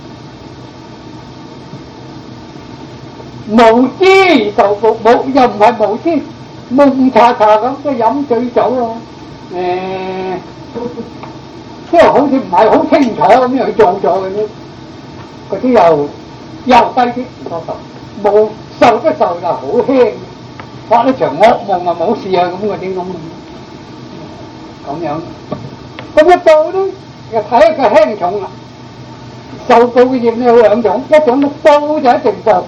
無知而受報，冇又唔係無知，蒙查查咁即係飲醉酒啊！誒、欸，即係好似唔係好清楚咁樣去做咗嘅啫，嗰啲又又低啲唔多受，冇受不受就好輕，發一場惡夢啊冇事啊咁嗰啲咁，咁樣，咁一報咧又睇下佢輕重啦。受報嘅業有兩種，一種咧報就一定報。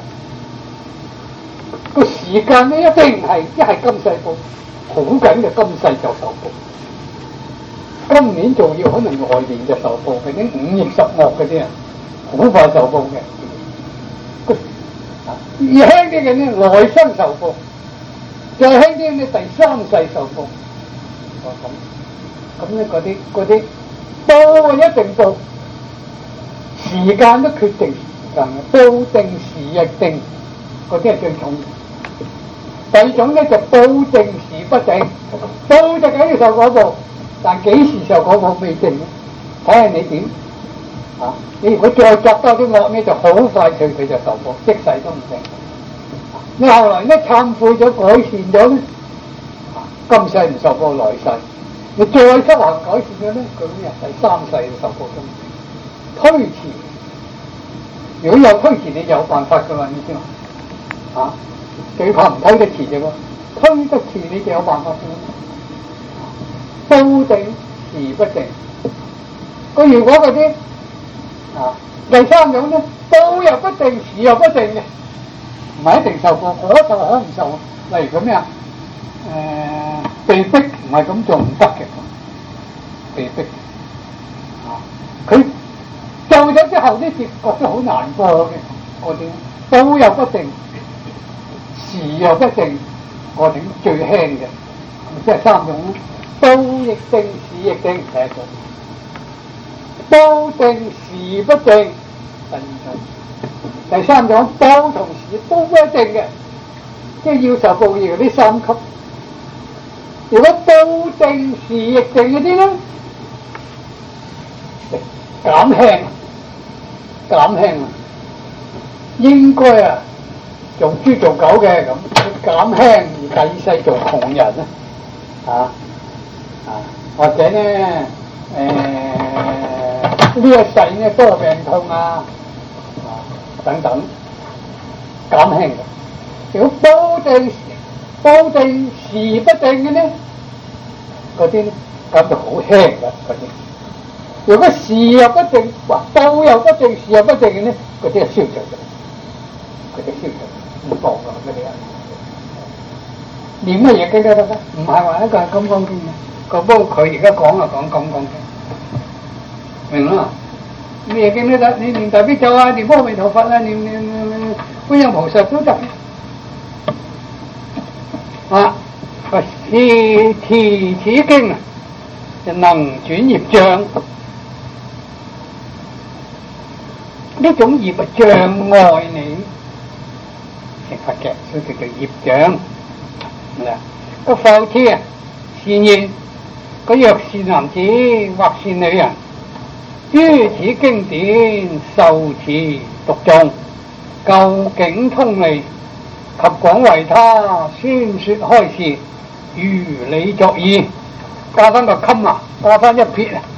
個時間咧一定係一係今世報，好緊嘅今世就受報。今年做嘢可能來年就受報，嗰啲五逆十惡嗰啲人好快受報嘅。而輕啲嘅咧來生受報，再輕啲咧第三世受報。哦咁，咁咧嗰啲嗰啲報一定報，時間都決定時間嘅，報定時日定，嗰啲係最重。第二種咧就報定時不定，報就梗要受果報，但幾時受果報未定，睇下你點啊！你如果再作多啲惡咧，就好快脆佢就受報，即世都唔定。你後來咧懺悔咗改善咗咧，今世唔受報，來世你再執行改善咗咧，佢咩第三世受報中推遲。如果有推遲，你有辦法噶啦，你知嘛？啊！最怕唔推得遲啫喎，推得遲你就有辦法嘅。報定時不定，佢如果嗰啲啊第三種咧，報又不定，時又不定嘅，唔係一定受報，可受可唔受。例如咁樣，誒、呃、被逼唔係咁做唔得嘅，被逼啊，佢做咗之後啲結覺得好難過嘅，嗰啲報又不定。時又不定，我哋最輕嘅，即係三種咯。報亦定，時亦定，第一種；報定時不定，第二種；第三種報同時都不一定嘅，即係要受報業嗰啲三級。如果報定時亦定嗰啲咧，減輕，減輕啊，應該啊。做豬做狗嘅咁，減輕而第二世做窮人啦，啊啊，或者咧誒呢一世咧多病痛啊啊等等減輕嘅。如果報定報定時不定嘅咧，嗰啲咧咁就好輕嘅嗰啲。如果時又不定，哇報又不定，時又不定嘅咧，嗰啲係消除嘅，嗰啲消除。唔講噶嗰啲人，念乜嘢經都得，唔係話一個係金剛經嘅。個幫佢而家講啊講金剛經，明啦？咩經都得，你念大悲咒啊，念阿彌陀佛啊，念念念觀音菩薩都得。啊，持持此經就能轉業障，呢種業係障礙你成佛嘅，所以叫做業障。嗱，個復次啊，善言，個若是男子或是女人，於此經典受持讀誦，究竟通利，及廣為他宣說開示，如理作意，加翻個襟啊，加翻一撇啊。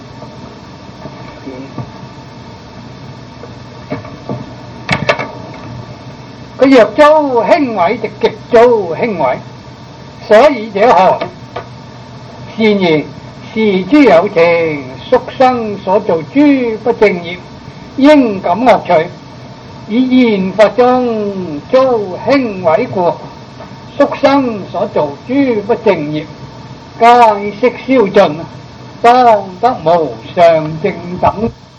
佢若遭輕毀就極遭輕毀，所以者何？善言是諸有情，宿生所做諸不正業，應感惡趣， 以現佛中遭輕毀過，宿生所做諸不正業，皆悉消盡，當得無上正等。